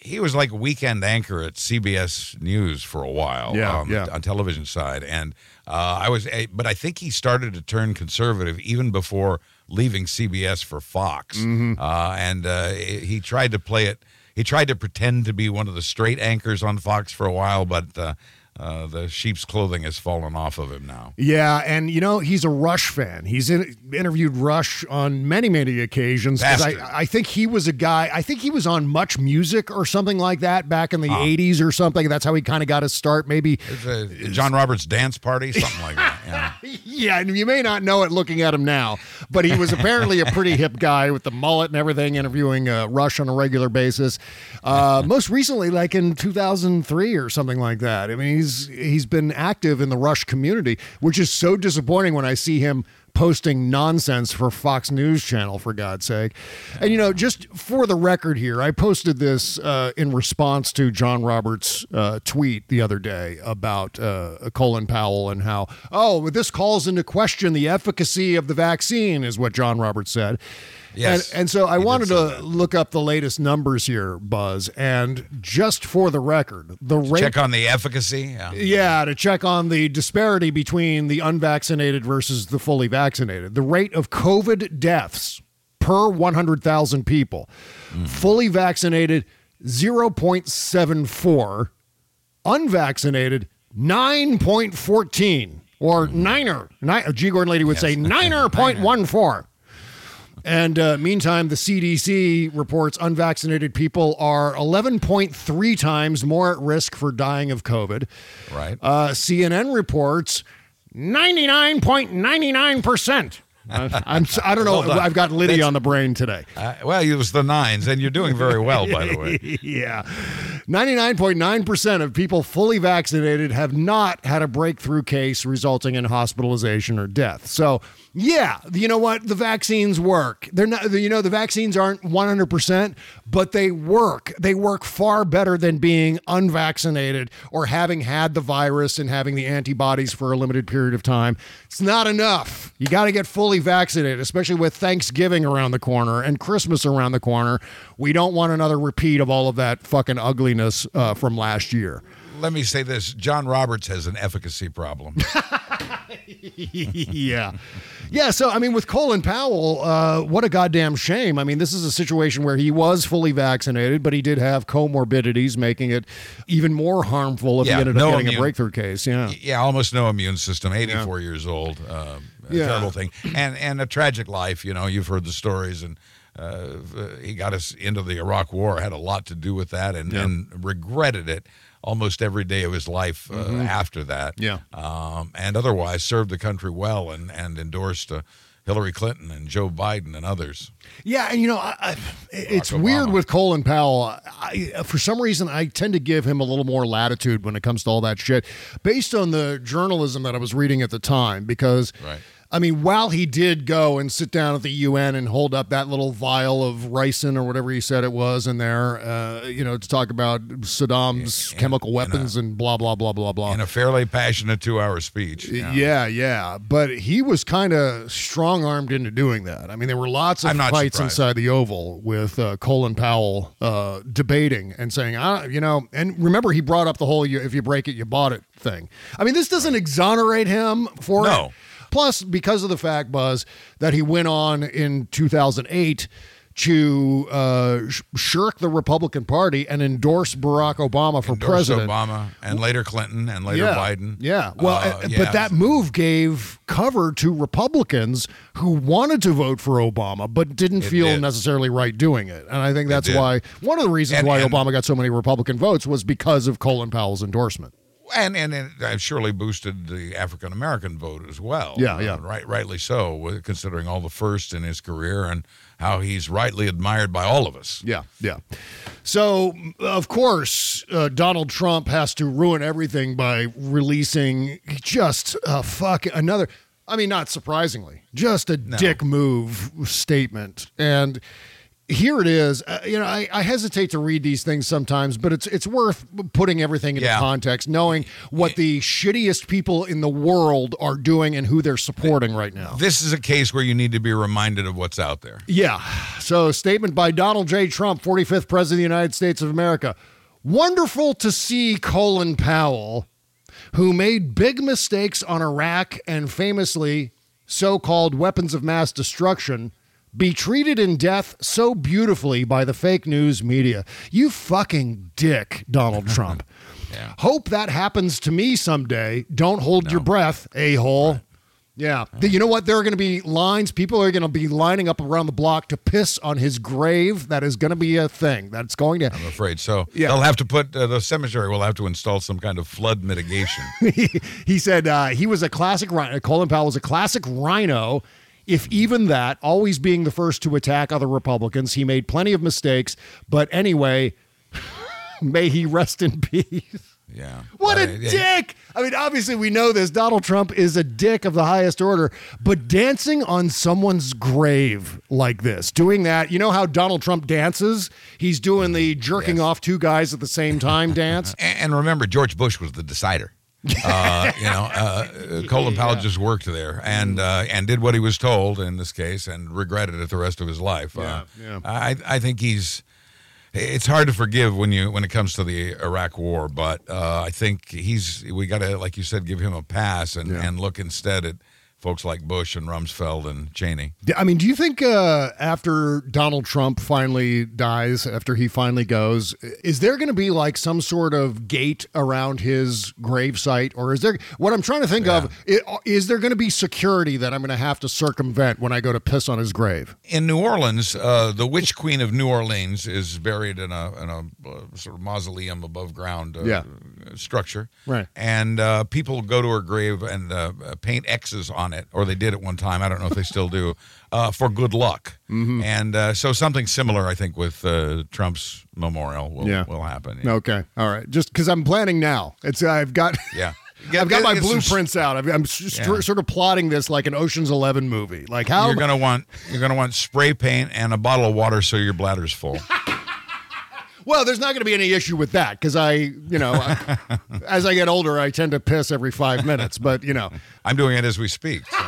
he was like a weekend anchor at C B S News for a while. Yeah, um, yeah. on television side, and uh, I was, but I think he started to turn conservative even before leaving C B S for Fox. Mm-hmm. Uh, and uh, he tried to play it. He tried to pretend to be one of the straight anchors on Fox for a while, but uh, uh, the sheep's clothing has fallen off of him now. Yeah, and you know, he's a Rush fan. He's in, interviewed Rush on many, many occasions. 'Cause I, I think he was a guy, I think he was on Much Music or something like that back in the Huh. eighties or something. That's how he kind of got his start. Maybe It's a John Roberts dance party, something like that. Yeah. Yeah, and you may not know it looking at him now, but he was apparently a pretty hip guy with the mullet and everything, interviewing uh, Rush on a regular basis. Uh, most recently, like in two thousand three or something like that. I mean, he's he's been active in the Rush community, which is so disappointing when I see him posting nonsense for Fox News Channel, for God's sake. And, you know, just for the record here, I posted this uh, in response to John Roberts' uh, tweet the other day about uh, Colin Powell and how, oh, this calls into question the efficacy of the vaccine, is what John Roberts said. Yes, And, and so I he did wanted say to that. look up the latest numbers here, Buzz, and just for the record, the rate... Check on the efficacy. Yeah. Yeah, to check on the disparity between the unvaccinated versus the fully vaccinated. The rate of COVID deaths per one hundred thousand people. Mm-hmm. Fully vaccinated, zero point seven four. Unvaccinated, nine point one four. Or niner. Ni- G. Gordon Lady would Yes. say niner point one four. And uh, meantime, the C D C reports unvaccinated people are eleven point three times more at risk for dying of COVID. Right. Uh, C N N reports ninety-nine point nine nine percent. Uh, I'm, I don't know. Hold on. I've got Liddy That's- on the brain today. Uh, well, it was the nines, and you're doing very well, by the way. Yeah. ninety-nine point nine percent of people fully vaccinated have not had a breakthrough case resulting in hospitalization or death. So, yeah, you know what? The vaccines work. They're not, you know, the vaccines aren't one hundred percent, but they work. They work far better than being unvaccinated or having had the virus and having the antibodies for a limited period of time. It's not enough. You got to get fully vaccinated, especially with Thanksgiving around the corner and Christmas around the corner. We don't want another repeat of all of that fucking ugliness uh, from last year. Let me say this. John Roberts has an efficacy problem. Yeah. Yeah, so, I mean, with Colin Powell, uh, what a goddamn shame. I mean, this is a situation where he was fully vaccinated, but he did have comorbidities, making it even more harmful if Yeah, he ended no up getting immune- a breakthrough case. Yeah. Yeah, almost no immune system. eighty-four years old. Uh, a Yeah. terrible thing, and and a tragic life. You know, you've heard the stories, and uh, he got us into the Iraq War. Had a lot to do with that, and, Yeah. and regretted it almost every day of his life uh, Mhm. after that. Yeah. um, and otherwise served the country well, and and endorsed uh, Hillary Clinton and Joe Biden and others. Yeah, and you know, I, I, it's Obama. weird with Colin Powell. I, for some reason, I tend to give him a little more latitude when it comes to all that shit, based on the journalism that I was reading at the time. Because, Right. I mean, while he did go and sit down at the U N and hold up that little vial of ricin or whatever he said it was in there, uh, you know, to talk about Saddam's In- chemical in a- weapons and blah blah blah blah blah. In a fairly passionate two-hour speech. Yeah, yeah, but he was kind of strong-armed into doing that. I mean, there were lots of I'm not fights surprised. inside the Oval with uh, Colin Powell uh, debating and saying, ah, you know, and remember he brought up the whole "you, if you break it, you bought it" thing. I mean, this doesn't exonerate him for No. it. Plus, because of the fact, Buzz, that he went on in two thousand eight to uh, sh- shirk the Republican Party and endorse Barack Obama for Endorsed president. Obama, and later Clinton, and later yeah, Biden. Yeah. Well, Uh, uh, yeah. but that move gave cover to Republicans who wanted to vote for Obama but didn't It feel did. necessarily right doing it. And I think that's did. why one of the reasons And- why and- Obama got so many Republican votes was because of Colin Powell's endorsement. And and it uh, surely boosted the African American vote as well. Yeah, Uh, yeah. right, rightly so, with- considering all the firsts in his career and how he's rightly admired by all of us. Yeah, yeah. So, of course, uh, Donald Trump has to ruin everything by releasing just a fuck another. I mean, not surprisingly, just a dick move statement. And here it is. Uh, you know, I, I hesitate to read these things sometimes, but it's it's worth putting everything into Yeah. context, knowing what the shittiest people in the world are doing and who they're supporting right now. This is a case where you need to be reminded of what's out there. Yeah. So, statement by Donald J. Trump, forty-fifth President of the United States of America. Wonderful to see Colin Powell, who made big mistakes on Iraq and famously so-called weapons of mass destruction, be treated in death so beautifully by the fake news media. You fucking dick, Donald Trump. Yeah. Hope that happens to me someday. Don't hold your breath, a-hole. Right. Yeah. You know what? There are going to be lines. People are going to be lining up around the block to piss on his grave. That is going to be a thing. That's going to. I'm afraid so. Yeah. They'll have to put, uh, the cemetery will have to install some kind of flood mitigation. he, he said uh, he was a classic rhino. Colin Powell was a classic rhino. If even that, always being the first to attack other Republicans, he made plenty of mistakes. But anyway, may he rest in peace. Yeah. What Uh, a yeah. dick. I mean, obviously we know this. Donald Trump is a dick of the highest order, but dancing on someone's grave like this, doing that, you know how Donald Trump dances? He's doing the jerking Yes. off two guys at the same time dance. And, and remember, George Bush was the decider. uh, you know, uh, Colin Powell Yeah. just worked there and uh, and did what he was told in this case and regretted it the rest of his life. Yeah, uh, yeah. I I think he's. It's hard to forgive when you when it comes to the Iraq War, but uh, I think he's we got to, like you said, give him a pass and, Yeah. and look instead at folks like Bush and Rumsfeld and Cheney. I mean, do you think uh, after Donald Trump finally dies, after he finally goes, is there going to be like some sort of gate around his gravesite? Or is there, what I'm trying to think Yeah. of, i- is there going to be security that I'm going to have to circumvent when I go to piss on his grave? In New Orleans, uh, the Witch Queen of New Orleans is buried in a in a uh, sort of mausoleum above ground uh, Yeah. structure. Right. And uh, people go to her grave and uh, paint X's on it, or they did at one time. I don't know if they still do, uh, for good luck. Mm-hmm. And uh, so something similar, I think, with uh, Trump's memorial will, Yeah. will happen. Okay. All right. Just because I'm planning now. It's I've got Yeah. I've got my Get some- blueprints out. I've- I'm s- Yeah. sort of plotting this like an Ocean's Eleven movie. Like how You're gonna want you're gonna want spray paint and a bottle of water so your bladder's full. Well, there's not going to be any issue with that because I, you know, I, as I get older, I tend to piss every five minutes. But you know, I'm doing it as we speak. so.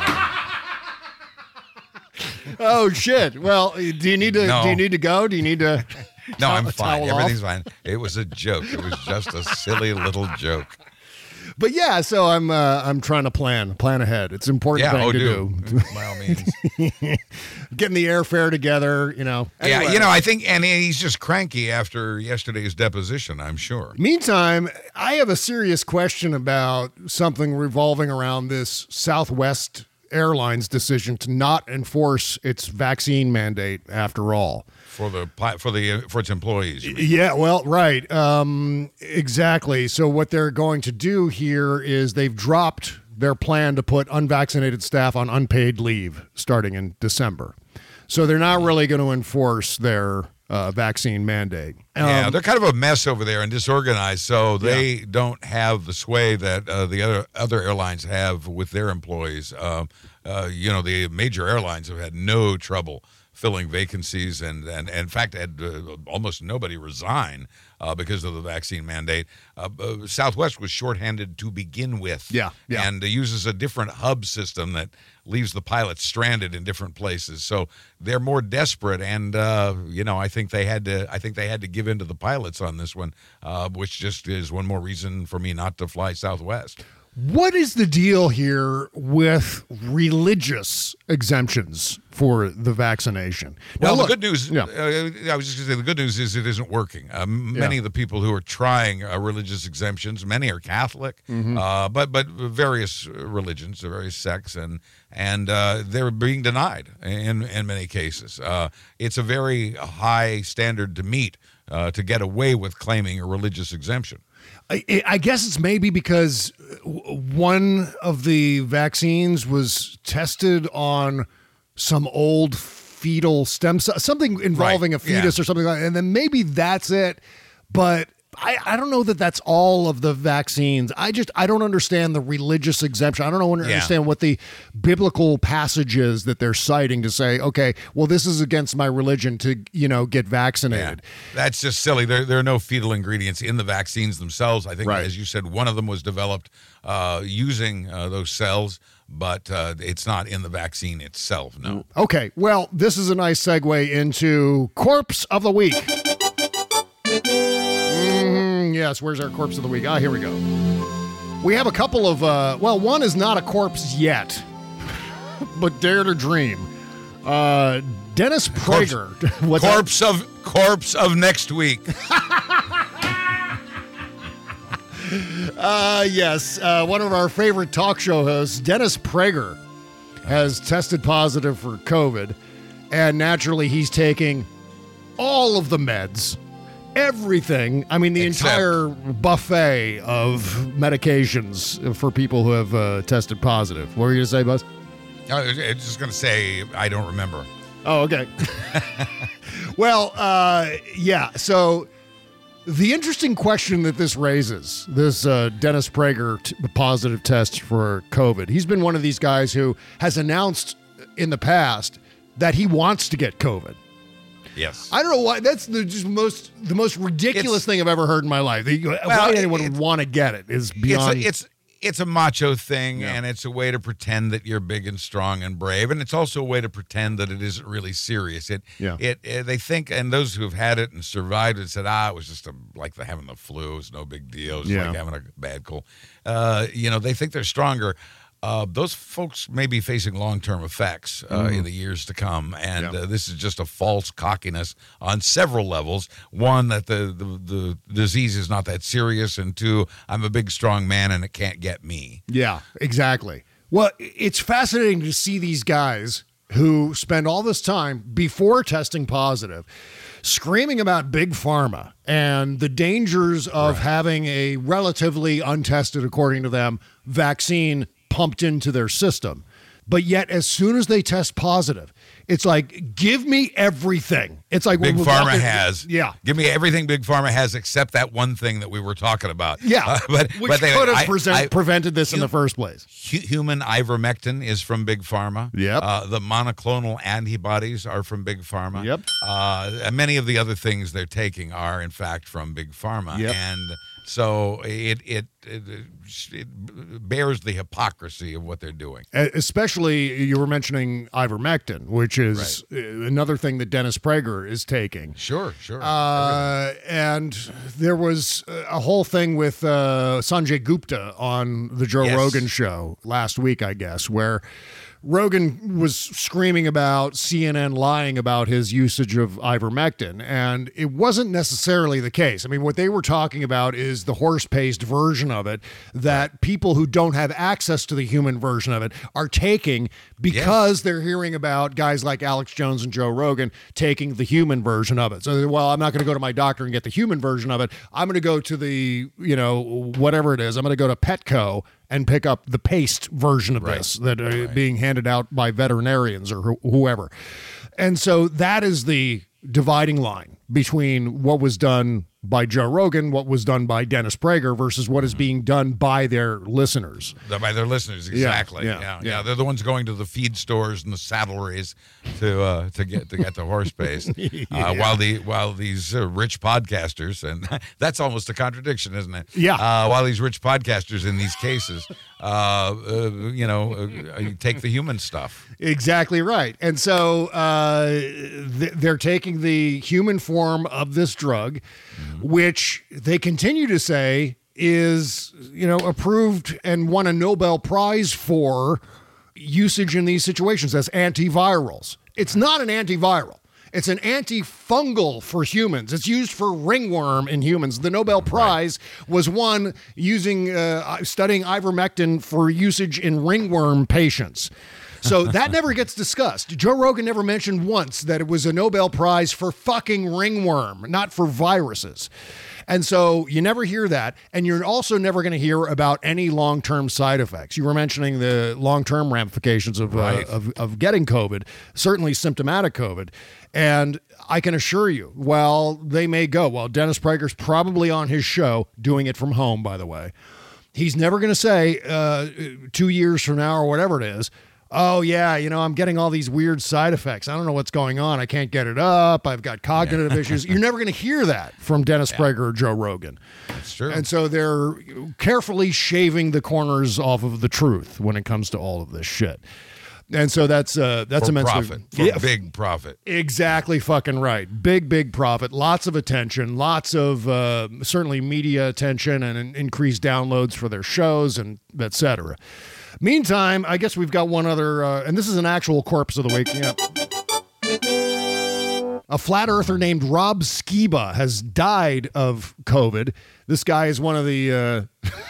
oh shit. Well, do you need to? No. Do you need to go? Do you need to? No, I'm towel fine. off? Everything's fine. It was a joke. It was just a silly little joke. But yeah, so I'm uh, I'm trying to plan plan ahead. It's an important Yeah, thing oh, to do. do. By all means. Getting the airfare together, you know. Yeah, Anyway. you know, I think, and he's just cranky after yesterday's deposition, I'm sure. Meantime, I have a serious question about something revolving around this Southwest Airlines decision to not enforce its vaccine mandate after all. For the pi- for the for its employees. you mean. Yeah, well, right. Um, exactly. So what they're going to do here is they've dropped their plan to put unvaccinated staff on unpaid leave starting in December. So they're not really going to enforce their uh, vaccine mandate. Yeah, Um, they're kind of a mess over there and disorganized, so they don't have the sway that uh, the other other airlines have with their employees. Um, uh, you know, the major airlines have had no trouble filling vacancies, and, and, and in fact, had uh, almost nobody resign uh, because of the vaccine mandate. Uh, uh, Southwest was shorthanded to begin with, Yeah, yeah. and uh, uses a different hub system that leaves the pilots stranded in different places. So they're more desperate, and uh, you know, I think they had to. I think they had to give in to the pilots on this one, uh, which just is one more reason for me not to fly Southwest. What is the deal here with religious exemptions for the vaccination? Now, Well, look- the good news, Yeah. uh, I was just going to say, the good news is it isn't working. Uh, many Yeah. of the people who are trying uh, religious exemptions, many are Catholic, Mhm. uh, but but various religions, various sects, and and uh, they're being denied in in many cases. Uh, it's a very high standard to meet uh, to get away with claiming a religious exemption. I, I guess it's maybe because one of the vaccines was tested on some old fetal stem cell, something involving Right, a fetus yeah. or something like that. And then maybe that's it. But I, I don't know that that's all of the vaccines. I just, I don't understand the religious exemption. I don't know, understand yeah. what the biblical passages that they're citing to say, okay, well, this is against my religion to, you know, get vaccinated. Yeah. That's just silly. There, there are no fetal ingredients in the vaccines themselves. I think, right. as you said, one of them was developed uh, using uh, those cells, but uh, it's not in the vaccine itself, no. Okay, well, this is a nice segue into Corpse of the Week. Mm, yes, where's our Corpse of the Week? Ah, here we go. We have a couple of, uh, well, one is not a corpse yet, but dare to dream. Uh, Dennis Prager. Corpse, corpse of corpse of next week. uh, yes, uh, one of our favorite talk show hosts, Dennis Prager, has tested positive for COVID, and naturally he's taking all of the meds. Everything. I mean, the Except, entire buffet of medications for people who have uh, tested positive. What were you going to say, Buzz? I was just going to say, I don't remember. Oh, okay. Well, uh, yeah. So the interesting question that this raises, this uh, Dennis Prager t- positive test for COVID, he's been one of these guys who has announced in the past that he wants to get COVID. Yes. I don't know why. That's the just most the most ridiculous it's, thing I've ever heard in my life. Well, why anyone would want to get it is beyond. It's a, it's, it's a macho thing, yeah. and it's a way to pretend that you're big and strong and brave, and it's also a way to pretend that it isn't really serious. It, yeah. it, it they think, and those who have had it and survived it said, ah, it was just a, like the, having the flu. It's no big deal. It's yeah. like having a bad cold. Uh, you know, they think they're stronger. Uh, those folks may be facing long-term effects uh, mm. in the years to come, and yeah. uh, this is just a false cockiness on several levels. One, that the, the, the disease is not that serious, and two, I'm a big, strong man, and it can't get me. Yeah, exactly. Well, it's fascinating to see these guys who spend all this time before testing positive screaming about Big Pharma and the dangers of right. having a relatively untested, according to them, vaccine pumped into their system. But yet, as soon as they test positive, it's like, give me everything. It's like Big Pharma walking, has. Yeah. Give me everything Big Pharma has except that one thing that we were talking about. Yeah. Uh, but, Which but they, could have I, present, I, prevented this hu- in the first place. Hu- human ivermectin is from Big Pharma. Yep. Uh, the monoclonal antibodies are from Big Pharma. Yep. Uh, and many of the other things they're taking are, in fact, from Big Pharma. Yep. And so it, it it it bears the hypocrisy of what they're doing. Especially, you were mentioning ivermectin, which is right. another thing that Dennis Prager is taking. Sure, sure. Uh, and there was a whole thing with uh, Sanjay Gupta on the Joe yes. Rogan show last week, I guess, where Rogan was screaming about C N N lying about his usage of ivermectin, and it wasn't necessarily the case. I mean, what they were talking about is the horse-paced version of it that people who don't have access to the human version of it are taking because yes. they're hearing about guys like Alex Jones and Joe Rogan taking the human version of it. So, well, I'm not going to go to my doctor and get the human version of it. I'm going to go to the, you know, whatever it is. I'm going to go to Petco and pick up the paste version of right. this that are right. being handed out by veterinarians or wh- whoever. And so that is the dividing line between what was done by Joe Rogan, what was done by Dennis Prager versus what is being done by their listeners. By their listeners, exactly. Yeah, yeah, yeah. yeah. They're the ones going to the feed stores and the saddleries to uh, to get to get the horse paste. yeah. uh, while the while these uh, rich podcasters, and that's almost a contradiction, isn't it? Yeah. Uh, while these rich podcasters in these cases, uh, uh, you know, uh, take the human stuff. Exactly right. And so uh, th- they're taking the human form of this drug, mm-hmm. which they continue to say is, you know, approved and won a Nobel Prize for usage in these situations as antivirals. It's not an antiviral. It's an antifungal for humans. It's used for ringworm in humans. The Nobel Prize right. was won using uh, studying ivermectin for usage in ringworm patients. So that never gets discussed. Joe Rogan never mentioned once that it was a Nobel Prize for fucking ringworm, not for viruses. And so you never hear that. And you're also never going to hear about any long-term side effects. You were mentioning the long-term ramifications of, Right. uh, of, of getting COVID, certainly symptomatic COVID. And I can assure you, while they may go, well, Dennis Prager's probably on his show, doing it from home, by the way. He's never going to say uh, two years from now or whatever it is, oh, yeah, you know, I'm getting all these weird side effects. I don't know what's going on. I can't get it up. I've got cognitive issues. You're never going to hear that from Dennis Prager or Joe Rogan. That's true. And so they're carefully shaving the corners off of the truth when it comes to all of this shit. And so that's uh, that's For immensely profit. For Yeah, big profit. Exactly fucking right. Big, big profit. Lots of attention. Lots of uh, certainly media attention and increased downloads for their shows and et cetera. Meantime, I guess we've got one other, uh, and this is an actual corpse of the week. Yeah. A flat earther named Rob Skiba has died of COVID. This guy is one of the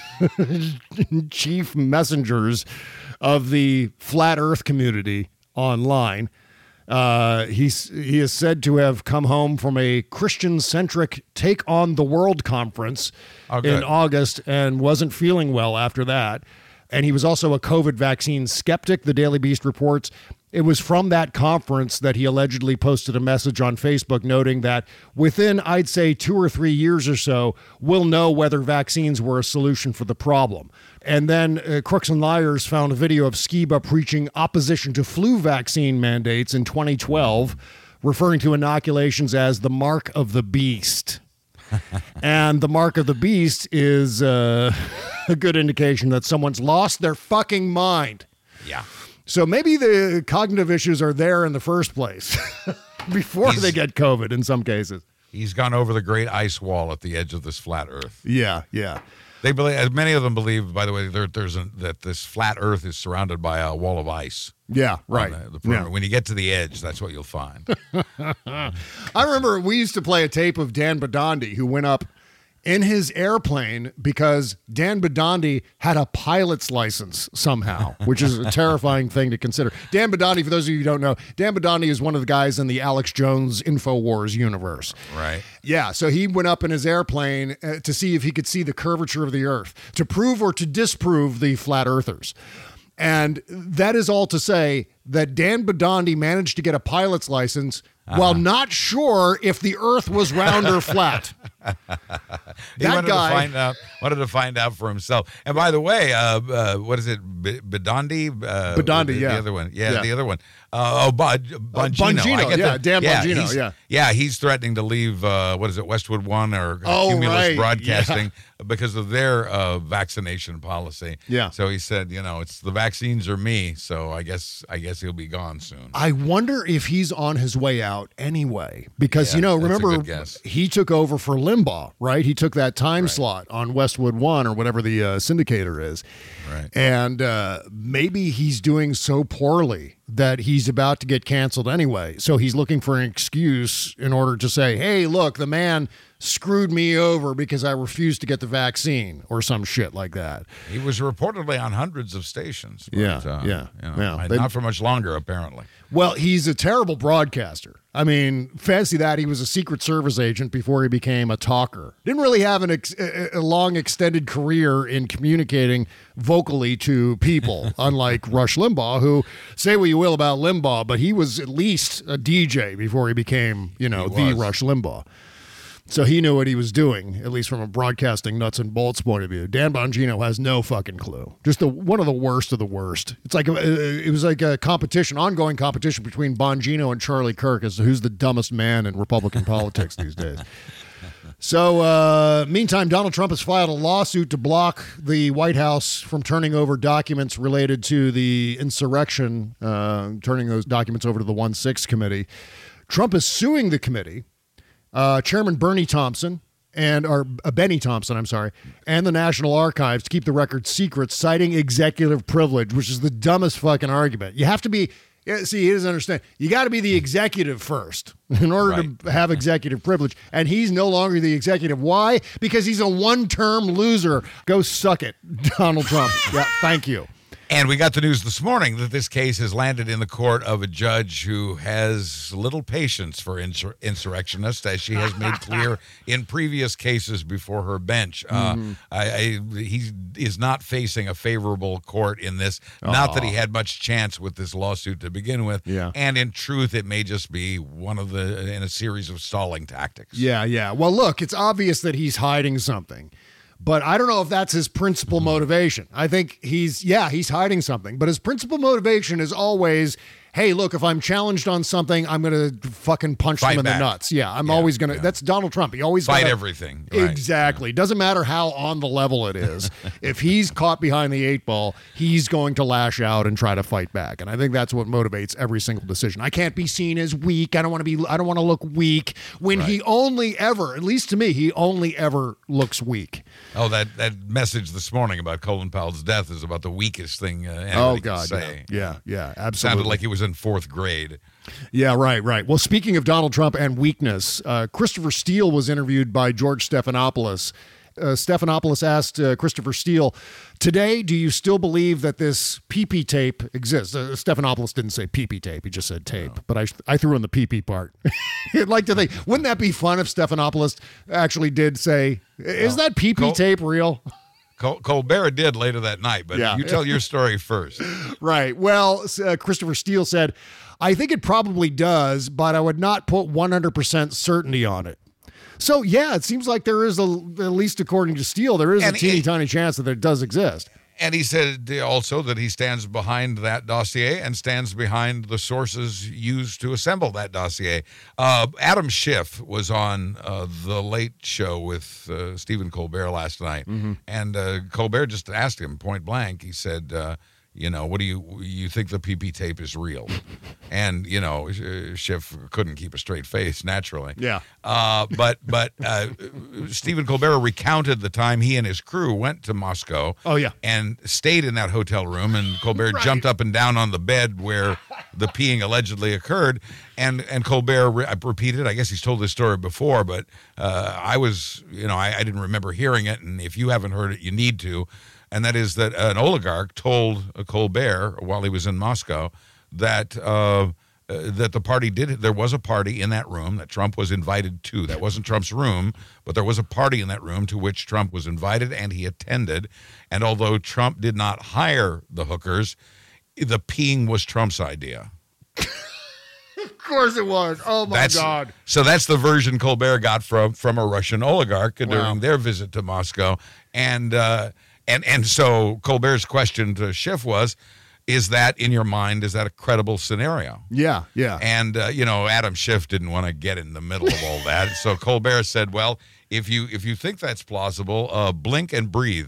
uh, chief messengers of the flat earth community online. Uh, he's, he is said to have come home from a Christian-centric Take on the World conference Oh, in good. August and wasn't feeling well after that. And he was also a COVID vaccine skeptic, the Daily Beast reports. It was from that conference that he allegedly posted a message on Facebook noting that within, I'd say, two or three years or so, we'll know whether vaccines were a solution for the problem. And then uh, Crooks and Liars found a video of Skiba preaching opposition to flu vaccine mandates in twenty twelve, referring to inoculations as the mark of the beast. And the mark of the beast is uh, a good indication that someone's lost their fucking mind. Yeah. So maybe the cognitive issues are there in the first place before He's- they get COVID in some cases. He's gone over the great ice wall at the edge of this flat Earth. Yeah, yeah. They believe, many of them believe, by the way, there, there's a, that this flat Earth is surrounded by a wall of ice. Yeah, on right. the- the perimeter. Yeah. When you get to the edge, that's what you'll find. I remember we used to play a tape of Dan Badandi who went up in his airplane because Dan Badandi had a pilot's license somehow, which is a terrifying thing to consider. Dan Badandi, for those of you who don't know, Dan Badandi is one of the guys in the Alex Jones InfoWars universe. Right. Yeah, so he went up in his airplane uh, to see if he could see the curvature of the Earth, to prove or to disprove the flat earthers. And that is all to say that Dan Badandi managed to get a pilot's license Uh-huh. while not sure if the Earth was round or flat. He That wanted guy- to find out wanted to find out for himself. And by the way, uh, uh, what is it? B- Badandi? Uh, Badandi, the, yeah. the other one. Yeah, Yeah. the other one. Uh, oh, Bon- Bongino. Bongino, I get yeah, the- Dan Bongino, he's- yeah. Yeah, he's threatening to leave, uh, what is it, Westwood One or Oh, Cumulus right, Broadcasting because of their uh, vaccination policy. Yeah. So he said, you know, it's the vaccines or me. So I guess I guess he'll be gone soon. I wonder if he's on his way out anyway, because, Yeah, you know, that's a remember good guess. he took over for Limbaugh, right? He took that time slot on Westwood One or whatever the uh, syndicator is. Right. And uh, maybe he's doing so poorly that he's about to get canceled anyway. So he's looking for an excuse in order to say, hey, look, the man screwed me over because I refused to get the vaccine or some shit like that. He was reportedly on hundreds of stations. But, Yeah, uh, yeah, you know, yeah. and They- not for much longer, apparently. Well, he's a terrible broadcaster. I mean, fancy that. He was a Secret Service agent before he became a talker. Didn't really have an ex- a a long, extended career in communicating vocally to people, unlike Rush Limbaugh, who, say what you will about Limbaugh, but he was at least a D J before he became, you know, He the was. Rush Limbaugh. So he knew what he was doing, at least from a broadcasting nuts and bolts point of view. Dan Bongino has no fucking clue. Just the one of the worst of the worst. It's like a, it was like a competition, ongoing competition between Bongino and Charlie Kirk as to who's the dumbest man in Republican politics these days. So, uh, meantime, Donald Trump has filed a lawsuit to block the White House from turning over documents related to the insurrection, uh, turning those documents over to the one six committee. Trump is suing the committee. Uh, Chairman Bernie Thompson and or uh, Benny Thompson, I'm sorry, and the National Archives to keep the records secret, citing executive privilege, which is the dumbest fucking argument. You have to be. Yeah, see, he doesn't understand. You got to be the executive first in order Right. to have executive privilege, and he's no longer the executive. Why? Because he's a one-term loser. Go suck it, Donald Trump. Yeah, thank you. And we got the news this morning that this case has landed in the court of a judge who has little patience for insur- insurrectionists, as she has made clear in previous cases before her bench. Mhm. Uh, I, I, he is not facing a favorable court in this. Not that he had much chance with this lawsuit to begin with. Yeah. And in truth, it may just be one of the in a series of stalling tactics. Yeah, yeah. Well, look, it's obvious that he's hiding something. But I don't know if that's his principal motivation. I think he's, yeah, he's hiding something. But his principal motivation is always, hey, look, if I'm challenged on something, I'm going to fucking punch Fight them in back. the nuts. Yeah, I'm always going to. That's Donald Trump. He always Fight gotta- everything. Right. Exactly. Doesn't matter how on the level it is. If he's caught behind the eight ball, he's going to lash out and try to fight back. And I think that's what motivates every single decision. I can't be seen as weak. I don't want to be. I don't want to look weak when Right. he only ever, at least to me, he only ever looks weak. Oh, that, that message this morning about Colin Powell's death is about the weakest thing uh, anybody Oh can God, say. yeah, yeah, yeah, absolutely. Sounded like he was in fourth grade. Yeah, right, right. Well, speaking of Donald Trump and weakness, uh, Christopher Steele was interviewed by George Stephanopoulos. Uh, Stephanopoulos asked uh, Christopher Steele, today, do you still believe that this P P tape exists? Uh, Stephanopoulos didn't say P P tape. He just said tape. But I I threw in the P P part. I'd like to think, wouldn't that be fun if Stephanopoulos actually did say, is that P P Col- tape real? Col- Colbert did later that night, but Yeah. you tell your story first. Right. Well, uh, Christopher Steele said, I think it probably does, but I would not put one hundred percent certainty on it. So, yeah, it seems like there is, a, at least according to Steele, there is And a teeny it- tiny chance that it does exist. And he said also that he stands behind that dossier and stands behind the sources used to assemble that dossier. Uh, Adam Schiff was on uh, The Late Show with uh, Stephen Colbert last night, Mm-hmm. and uh, Colbert just asked him point blank. He said, uh, you know, what do you you think the P P tape is real? And you know, uh, Schiff couldn't keep a straight face naturally. Yeah. Uh, but but uh, Stephen Colbert recounted the time he and his crew went to Moscow. Oh, yeah. And stayed in that hotel room, and Colbert Right. jumped up and down on the bed where the peeing allegedly occurred. And and Colbert re- repeated. I guess he's told this story before, but uh, I was, you know, I, I didn't remember hearing it. And if you haven't heard it, you need to. And that is that an oligarch told Colbert while he was in Moscow that uh, uh, that the party did. There was a party in that room that Trump was invited to. That wasn't Trump's room, but there was a party in that room to which Trump was invited, and he attended. And although Trump did not hire the hookers, the peeing was Trump's idea. Of course it was. Oh, my That's, God. So that's the version Colbert got from from a Russian oligarch during Wow. their visit to Moscow. And uh, and and so Colbert's question to Schiff was, is that in your mind, is that a credible scenario? Yeah, yeah. And, uh, you know, Adam Schiff didn't want to get in the middle of all that. So Colbert said, well, if you if you think that's plausible, uh, blink and breathe.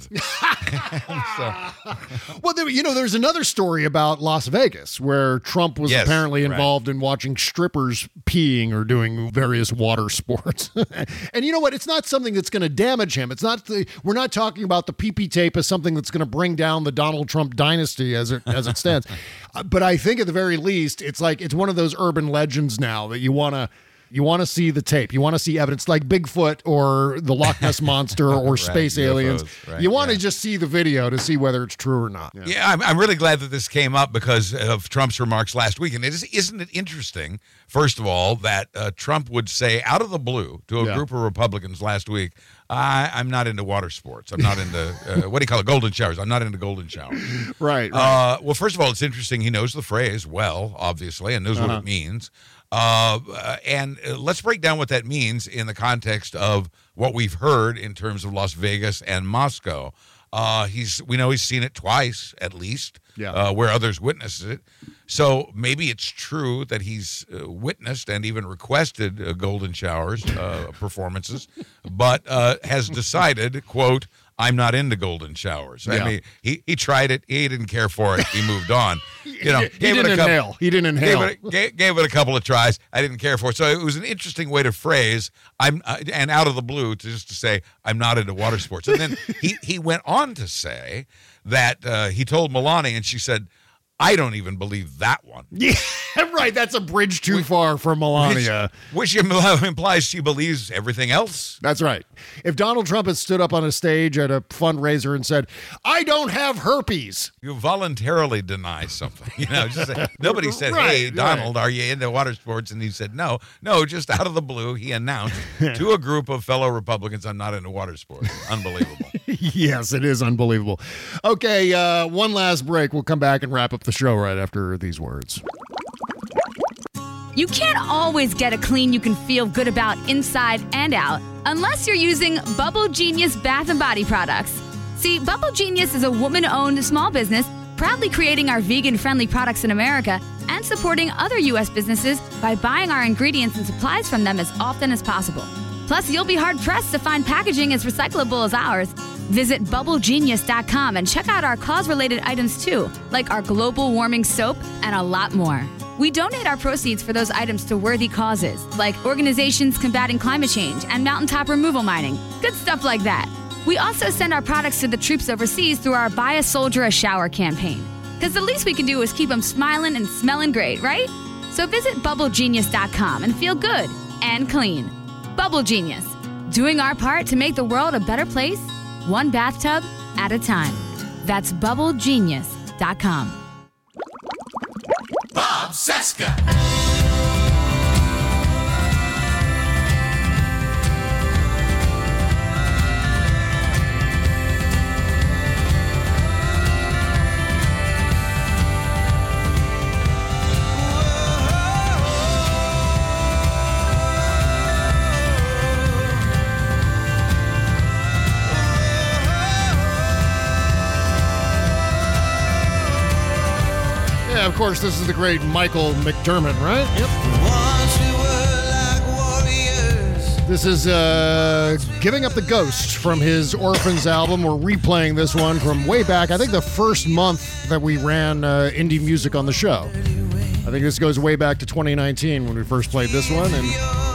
So- Well, there, you know, there's another story about Las Vegas where Trump was Yes, apparently right. involved in watching strippers peeing or doing various water sports. And you know what? It's not something that's going to damage him. It's not the, we're not talking about the P P tape as something that's going to bring down the Donald Trump dynasty as it as it stands. Uh, but I think at the very least, it's like it's one of those urban legends now that you want to You want to see the tape. You want to see evidence like Bigfoot or the Loch Ness Monster or Right, space U F Os, aliens. right, you want to yeah. just see the video to see whether it's true or not. Yeah, I'm, I'm really glad that this came up because of Trump's remarks last week. And it is, isn't it interesting, first of all, that uh, Trump would say out of the blue to a Yeah. group of Republicans last week, I, I'm not into water sports. I'm not into, uh, what do you call it, golden showers. I'm not into golden showers. Right, right. Uh, well, first of all, it's interesting. He knows the phrase well, obviously, and knows what Uh-huh. it means. Uh, uh, and uh, let's break down what that means in the context of what we've heard in terms of Las Vegas and Moscow. Uh, he's we know he's seen it twice at least, Yeah. uh, where others witnessed it. So maybe it's true that he's uh, witnessed and even requested uh, golden showers uh, performances, but uh, has decided, quote, I'm not into golden showers. I Yeah. mean, he, he tried it. He didn't care for it. He moved on. You know, He gave didn't it a couple, inhale. He didn't inhale. Gave it, gave, gave it a couple of tries. I didn't care for it. So it was an interesting way to phrase I'm uh, and out of the blue to just to say I'm not into water sports. And then he he went on to say that uh, he told Melania, and she said, I don't even believe that one. Yeah, right. That's a bridge too Which- far for Melania. Which, which implies she believes everything else. That's right. If Donald Trump had stood up on a stage at a fundraiser and said, I don't have herpes. You voluntarily deny something. You know, just say, nobody said, Right, hey, right. Donald, are you into water sports? And he said, no. No, just out of the blue, he announced to a group of fellow Republicans, I'm not into water sports. Unbelievable. Yes, it is unbelievable. Okay, uh, one last break. We'll come back and wrap up the show right after these words. You can't always get a clean you can feel good about inside and out unless you're using Bubble Genius Bath and Body products. See, Bubble Genius is a woman-owned small business proudly creating our vegan-friendly products in America and supporting other U S businesses by buying our ingredients and supplies from them as often as possible. Plus, you'll be hard-pressed to find packaging as recyclable as ours. Visit bubble genius dot com and check out our cause-related items too, like our global warming soap and a lot more. We donate our proceeds for those items to worthy causes, like organizations combating climate change and mountaintop removal mining. Good stuff like that. We also send our products to the troops overseas through our Buy a Soldier a Shower campaign. Because the least we can do is keep them smiling and smelling great, right? So visit bubble genius dot com and feel good and clean. Bubble Genius, doing our part to make the world a better place, one bathtub at a time. That's bubble genius dot com. Bob Cesca. Yeah, of course, this is the great Michael McDermott, right? Yep. This is uh, Giving Up the Ghost from his Orphans album. We're replaying this one from way back, I think the first month that we ran uh, indie music on the show. I think this goes way back to twenty nineteen when we first played this one. And,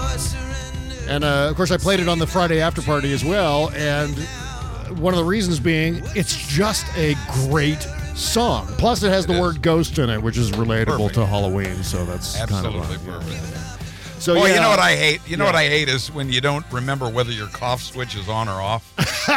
and uh, of course, I played it on the Friday after party as well. And one of the reasons being, it's just a great song. Plus, it has the word ghost in it, which is relatable Perfect. to Halloween. So that's Absolutely kind of fun. perfect. So Boy, yeah, you know what I hate? You know yeah. what I hate is when you don't remember whether your cough switch is on or off.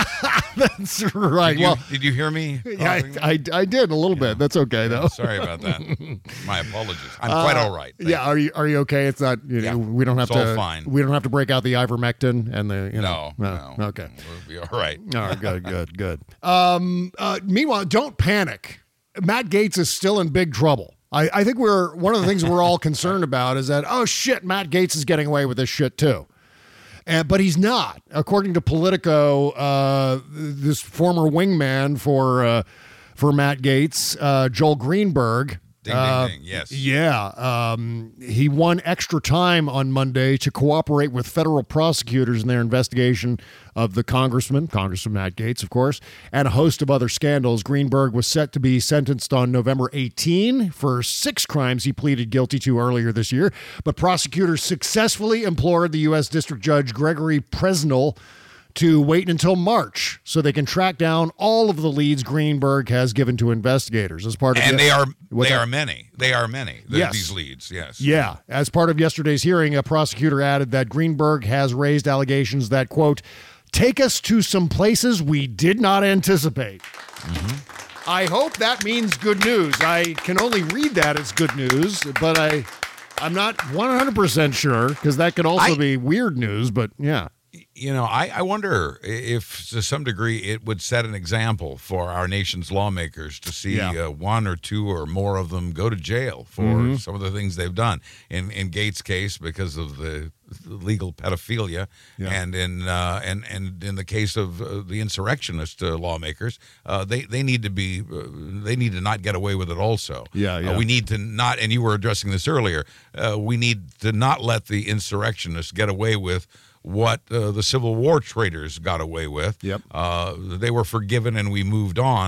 That's right. Did you, well, did you hear me? yeah, coughing? I, I, I did a little bit. That's okay though. Sorry about that. My apologies. I'm quite Uh, all right. Thank Yeah, are you are you okay? It's not. You know, Yeah, we don't have it's all to. fine. We don't have to break out the ivermectin and the. You know, No, no. Okay. We'll be all right. All right. Good. Good. Good. Um. Uh, meanwhile, don't panic. Matt Gaetz is still in big trouble. I, I think we're one of the things we're all concerned about is that, oh shit, Matt Gaetz is getting away with this shit too. And, but he's not. According to Politico, uh, this former wingman for uh, for Matt Gaetz, uh, Joel Greenberg. Ding, uh, ding, ding. Yes. Yeah. Um, he won extra time on Monday to cooperate with federal prosecutors in their investigation of the congressman, Congressman Matt Gaetz, of course, and a host of other scandals. Greenberg was set to be sentenced on November eighteenth for six crimes he pleaded guilty to earlier this year. But prosecutors successfully implored the U S District Judge Gregory Presnell to wait until March so they can track down all of the leads Greenberg has given to investigators as part of And the, they are What's they that? are many. They are many. the- Yes. These leads. Yes. Yeah. As part of yesterday's hearing, a prosecutor added that Greenberg has raised allegations that, quote, take us to some places we did not anticipate. Mm-hmm. I hope that means good news. I can only read that as good news, but I, I'm not one hundred percent sure because that could also I- be weird news, but yeah. You know, I, I wonder if to some degree it would set an example for our nation's lawmakers to see Yeah. uh, one or two or more of them go to jail for Mhm. some of the things they've done. In in Gates' case, because of the legal pedophilia, Yeah. and in uh, and and in the case of uh, the insurrectionist uh, lawmakers, uh, they they need to be uh, they need to not get away with it. Also, Yeah, yeah. Uh, we need to not. And you were addressing this earlier. Uh, we need to not let the insurrectionists get away with what uh, the Civil War traitors got away with. Yep. Uh, they were forgiven and we moved on.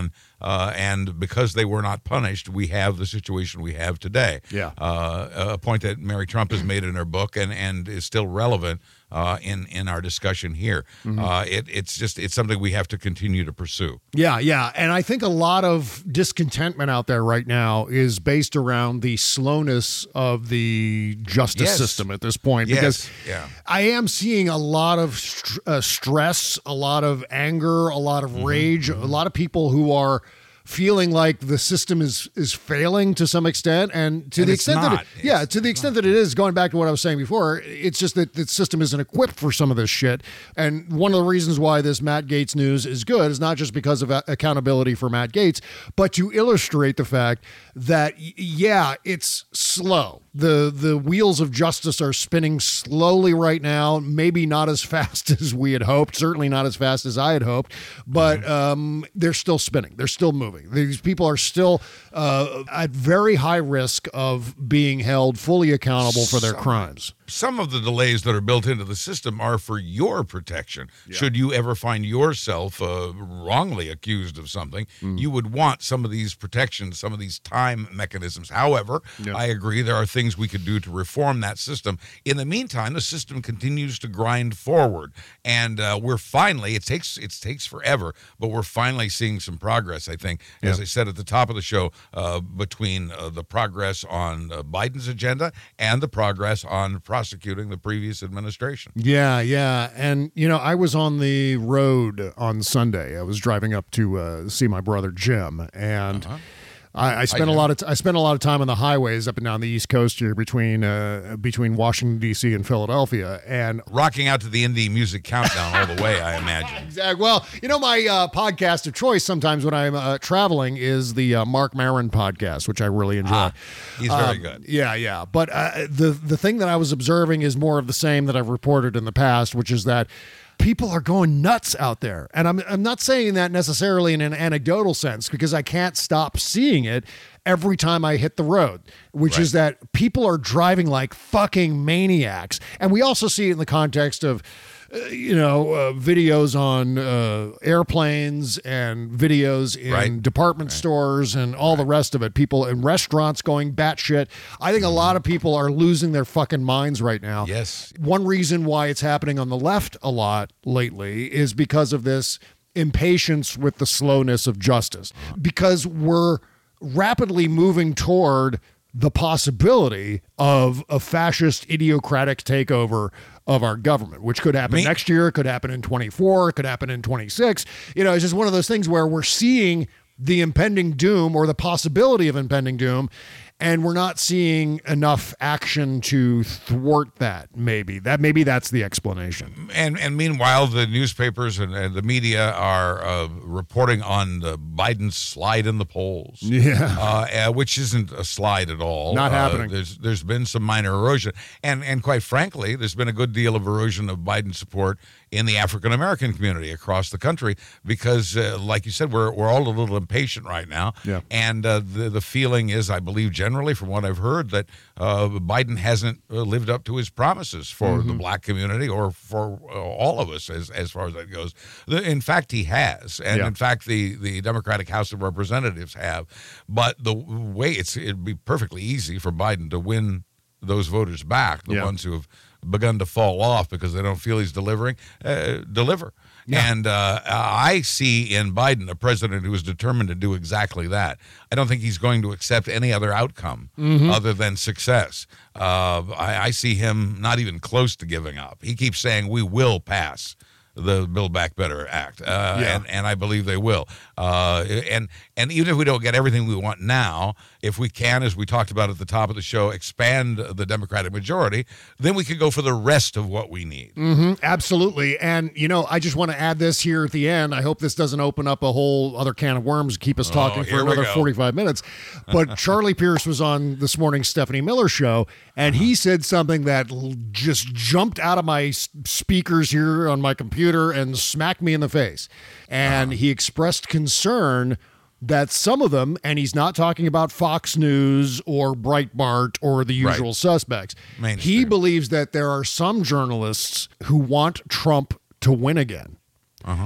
uh, and because they were not punished, we have the situation we have today. Yeah. Uh, a point that Mary Trump has made in her book and, and is still relevant uh, in, in our discussion here. Mm-hmm. Uh, it, it's just, it's something we have to continue to pursue. Yeah, yeah. And I think a lot of discontentment out there right now is based around the slowness of the justice Yes. system at this point. Yes, Because yeah. I am seeing a lot of st- uh, stress, a lot of anger, a lot of Mm-hmm. rage, a lot of people who are feeling like the system is is failing to some extent, and to And the it's extent that not. it, yeah, to the extent that it is, going back to what I was saying before, it's just that the system isn't equipped for some of this shit. And one of the reasons why this Matt Gaetz news is good is not just because of a- accountability for Matt Gaetz, but to illustrate the fact that y- yeah, it's slow. The the wheels of justice are spinning slowly right now, maybe not as fast as we had hoped, certainly not as fast as I had hoped, but um, they're still spinning. They're still moving. These people are still uh, at very high risk of being held fully accountable for their Some- crimes. Some of the delays that are built into the system are for your protection. Should you ever find yourself uh, wrongly accused of something, Mm. you would want some of these protections, some of these time mechanisms. However, Yeah. I agree there are things we could do to reform that system. In the meantime, the system continues to grind forward, and uh, we're finally, it takes it takes forever, but we're finally seeing some progress, I think. As Yeah. I said at the top of the show, uh, between uh, the progress on uh, Biden's agenda and the progress on prosecuting the previous administration. Yeah, yeah. And, you know, I was on the road on Sunday. I was driving up to uh, see my brother Jim, and Uh-huh. I, I spent a Jim. lot of t- I spent a lot of time on the highways up and down the East Coast here between uh, between Washington D C and Philadelphia, and Rocking out to the indie music countdown all the way, I imagine. Exactly. Well, you know, my uh, podcast of choice sometimes when I'm uh, traveling is the uh, Mark Maron podcast, which I really enjoy. Ah, he's very Um, good. Yeah, yeah. But uh, the the thing that I was observing is more of the same that I've reported in the past, which is that people are going nuts out there. And I'm I'm not saying that necessarily in an anecdotal sense, because I can't stop seeing it every time I hit the road, which is that people are driving like fucking maniacs. And we also see it in the context of uh, you know, uh, videos on uh, airplanes and videos in Right. department stores and all the rest of it. People in restaurants going batshit. I think a lot of people are losing their fucking minds right now. Yes. One reason why it's happening on the left a lot lately is because of this impatience with the slowness of justice. Because we're rapidly moving toward the possibility of a fascist idiocratic takeover of our government, which could happen Me- next year, it could happen in twenty-four, it could happen in twenty-six. You know, it's just one of those things where we're seeing the impending doom or the possibility of impending doom, and we're not seeing enough action to thwart that. Maybe that maybe that's the explanation. And and meanwhile, the newspapers and, and the media are uh, reporting on the Biden's slide in the polls. Yeah. uh, uh, which isn't a slide at all. Not Uh, happening. There's there's been some minor erosion, and and quite frankly, there's been a good deal of erosion of Biden support in the African American community across the country because, uh, like you said, we're we're all a little impatient right now. Yeah. And uh, the the feeling is, I believe, generally from what I've heard, that uh, Biden hasn't uh, lived up to his promises for Mm-hmm. the black community or for uh, all of us, as as far as that goes. The, in fact, he has, and Yeah. in fact, the the Democratic House of Representatives have. But the way it's it'd be perfectly easy for Biden to win those voters back, the Yeah. ones who have begun to fall off because they don't feel he's delivering, uh, deliver. And uh, I see in Biden a president who is determined to do exactly that. I don't think he's going to accept any other outcome Mm-hmm. other than success. Uh, I, I see him not even close to giving up. He keeps saying, we will pass the Build Back Better Act, uh, Yeah. and, and I believe they will. Uh, and and even if we don't get everything we want now, if we can, as we talked about at the top of the show, expand the Democratic majority, then we could go for the rest of what we need. Mm-hmm, absolutely. And, you know, I just want to add this here at the end. I hope this doesn't open up a whole other can of worms, keep us talking for here we another go. forty-five minutes. But Charlie Pierce was on this morning's Stephanie Miller show, and he said something that l- just jumped out of my s- speakers here on my computer and smacked me in the face. And he expressed concern that some of them, and he's not talking about Fox News or Breitbart or the usual Right. suspects. Mainstream. He believes that there are some journalists who want Trump to win again. Uh-huh.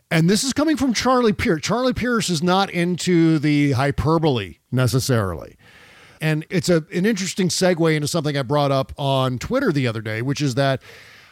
And this is coming from Charlie Pierce. Charlie Pierce is not into the hyperbole necessarily. And it's a an interesting segue into something I brought up on Twitter the other day, which is that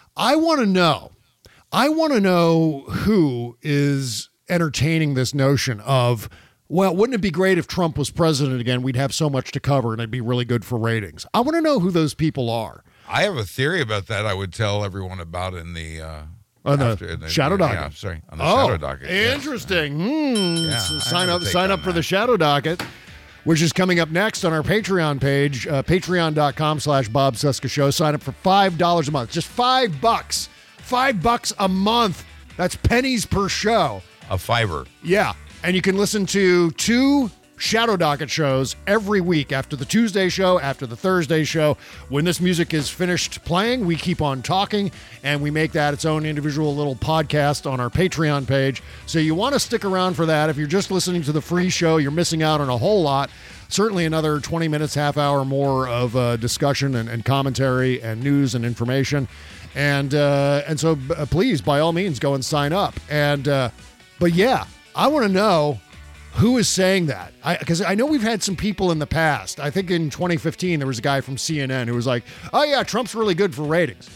I want to know, I want to know who is entertaining this notion of, well, wouldn't it be great if Trump was president again? We'd have so much to cover and it'd be really good for ratings. I want to know who those people are. I have a theory about that I would tell everyone about in the... Uh... On the, After, the Shadow Docket. Yeah, sorry. On the oh, Shadow Docket. Interesting. Yeah. Hmm. Yeah, So I sign have up a take sign on up for that. the Shadow Docket, which is coming up next on our Patreon page, uh, patreon.com slash Bob Cesca Show. Sign up for five dollars a month. Just five bucks. Five bucks a month. That's pennies per show. A fiver. Yeah. And you can listen to two Shadow Docket shows every week after the Tuesday show, after the Thursday show. When this music is finished playing, we keep on talking, and we make that its own individual little podcast on our Patreon page. So you want to stick around for that. If you're just listening to the free show, you're missing out on a whole lot. Certainly another twenty minutes, half hour more of uh, discussion and, and commentary and news and information. And uh, and so uh, please, by all means, go and sign up. And uh, but yeah, I want to know who is saying that? Because I, I know we've had some people in the past. I think in twenty fifteen, there was a guy from C N N who was like, oh, yeah, Trump's really good for ratings.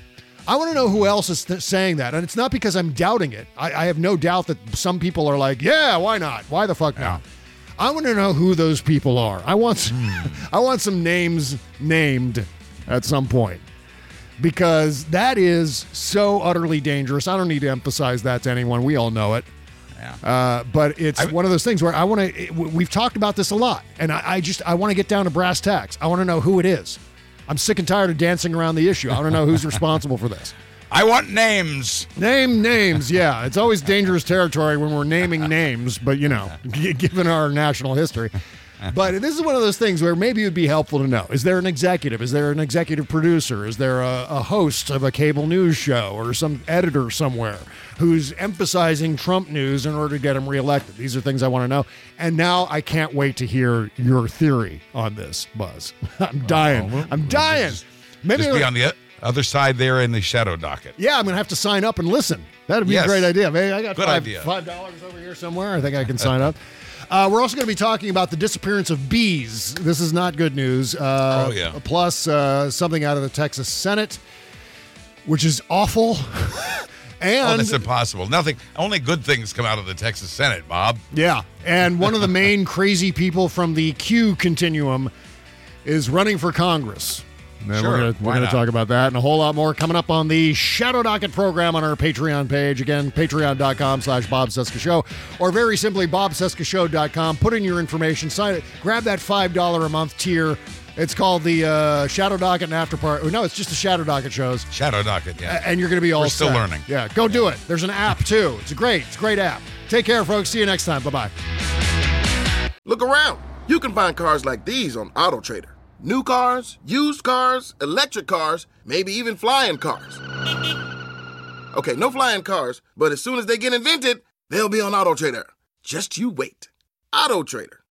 I want to know who else is th- saying that. And it's not because I'm doubting it. I, I have no doubt that some people are like, yeah, why not? Why the fuck not? I want to know who those people are. I want, I want some names named at some point. Because that is so utterly dangerous. I don't need to emphasize that to anyone. We all know it. Uh, but it's I, one of those things where I want to, we've talked about this a lot, and I, I just, I want to get down to brass tacks. I want to know who it is. I'm sick and tired of dancing around the issue. I want to know who's responsible for this. I want names. Name names, yeah. It's always dangerous territory when we're naming names, but, you know, given our national history. But this is one of those things where maybe it would be helpful to know. Is there an executive? Is there an executive producer? Is there a, a host of a cable news show or some editor somewhere who's emphasizing Trump news in order to get him reelected? These are things I want to know. And now I can't wait to hear your theory on this, Buzz. I'm dying. Oh, we'll, I'm we'll dying. Just, maybe just be on the other side there in the Shadow Docket. Yeah, I'm going to have to sign up and listen. That'd be yes. a great idea. Maybe I got Good five, idea. five dollars over here somewhere. I think I can sign up. Uh, we're also going to be talking about the disappearance of bees. This is not good news. Uh, oh, yeah. Plus, uh, something out of the Texas Senate, which is awful. and Oh, that's impossible. Nothing. Only good things come out of the Texas Senate, Bob. Yeah. And one of the main crazy people from the Q continuum is running for Congress. And Sure, we're going why to not? talk about that and a whole lot more coming up on the Shadow Docket program on our Patreon page. Again, patreon.com slash Bob Cesca Show, or very simply, bob cesca show dot com. Put in your information, sign it, grab that five dollars a month tier. It's called the uh, Shadow Docket and After Party. No, it's just the Shadow Docket shows. Shadow Docket, yeah. A- And you're going to be all We're still set. learning. Yeah, go do it. There's an app, too. It's a great, it's a great app. Take care, folks. See you next time. Bye-bye. Look around. You can find cars like these on AutoTrader. New cars, used cars, electric cars, maybe even flying cars. Okay, no flying cars, but as soon as they get invented, they'll be on AutoTrader. Just you wait. AutoTrader.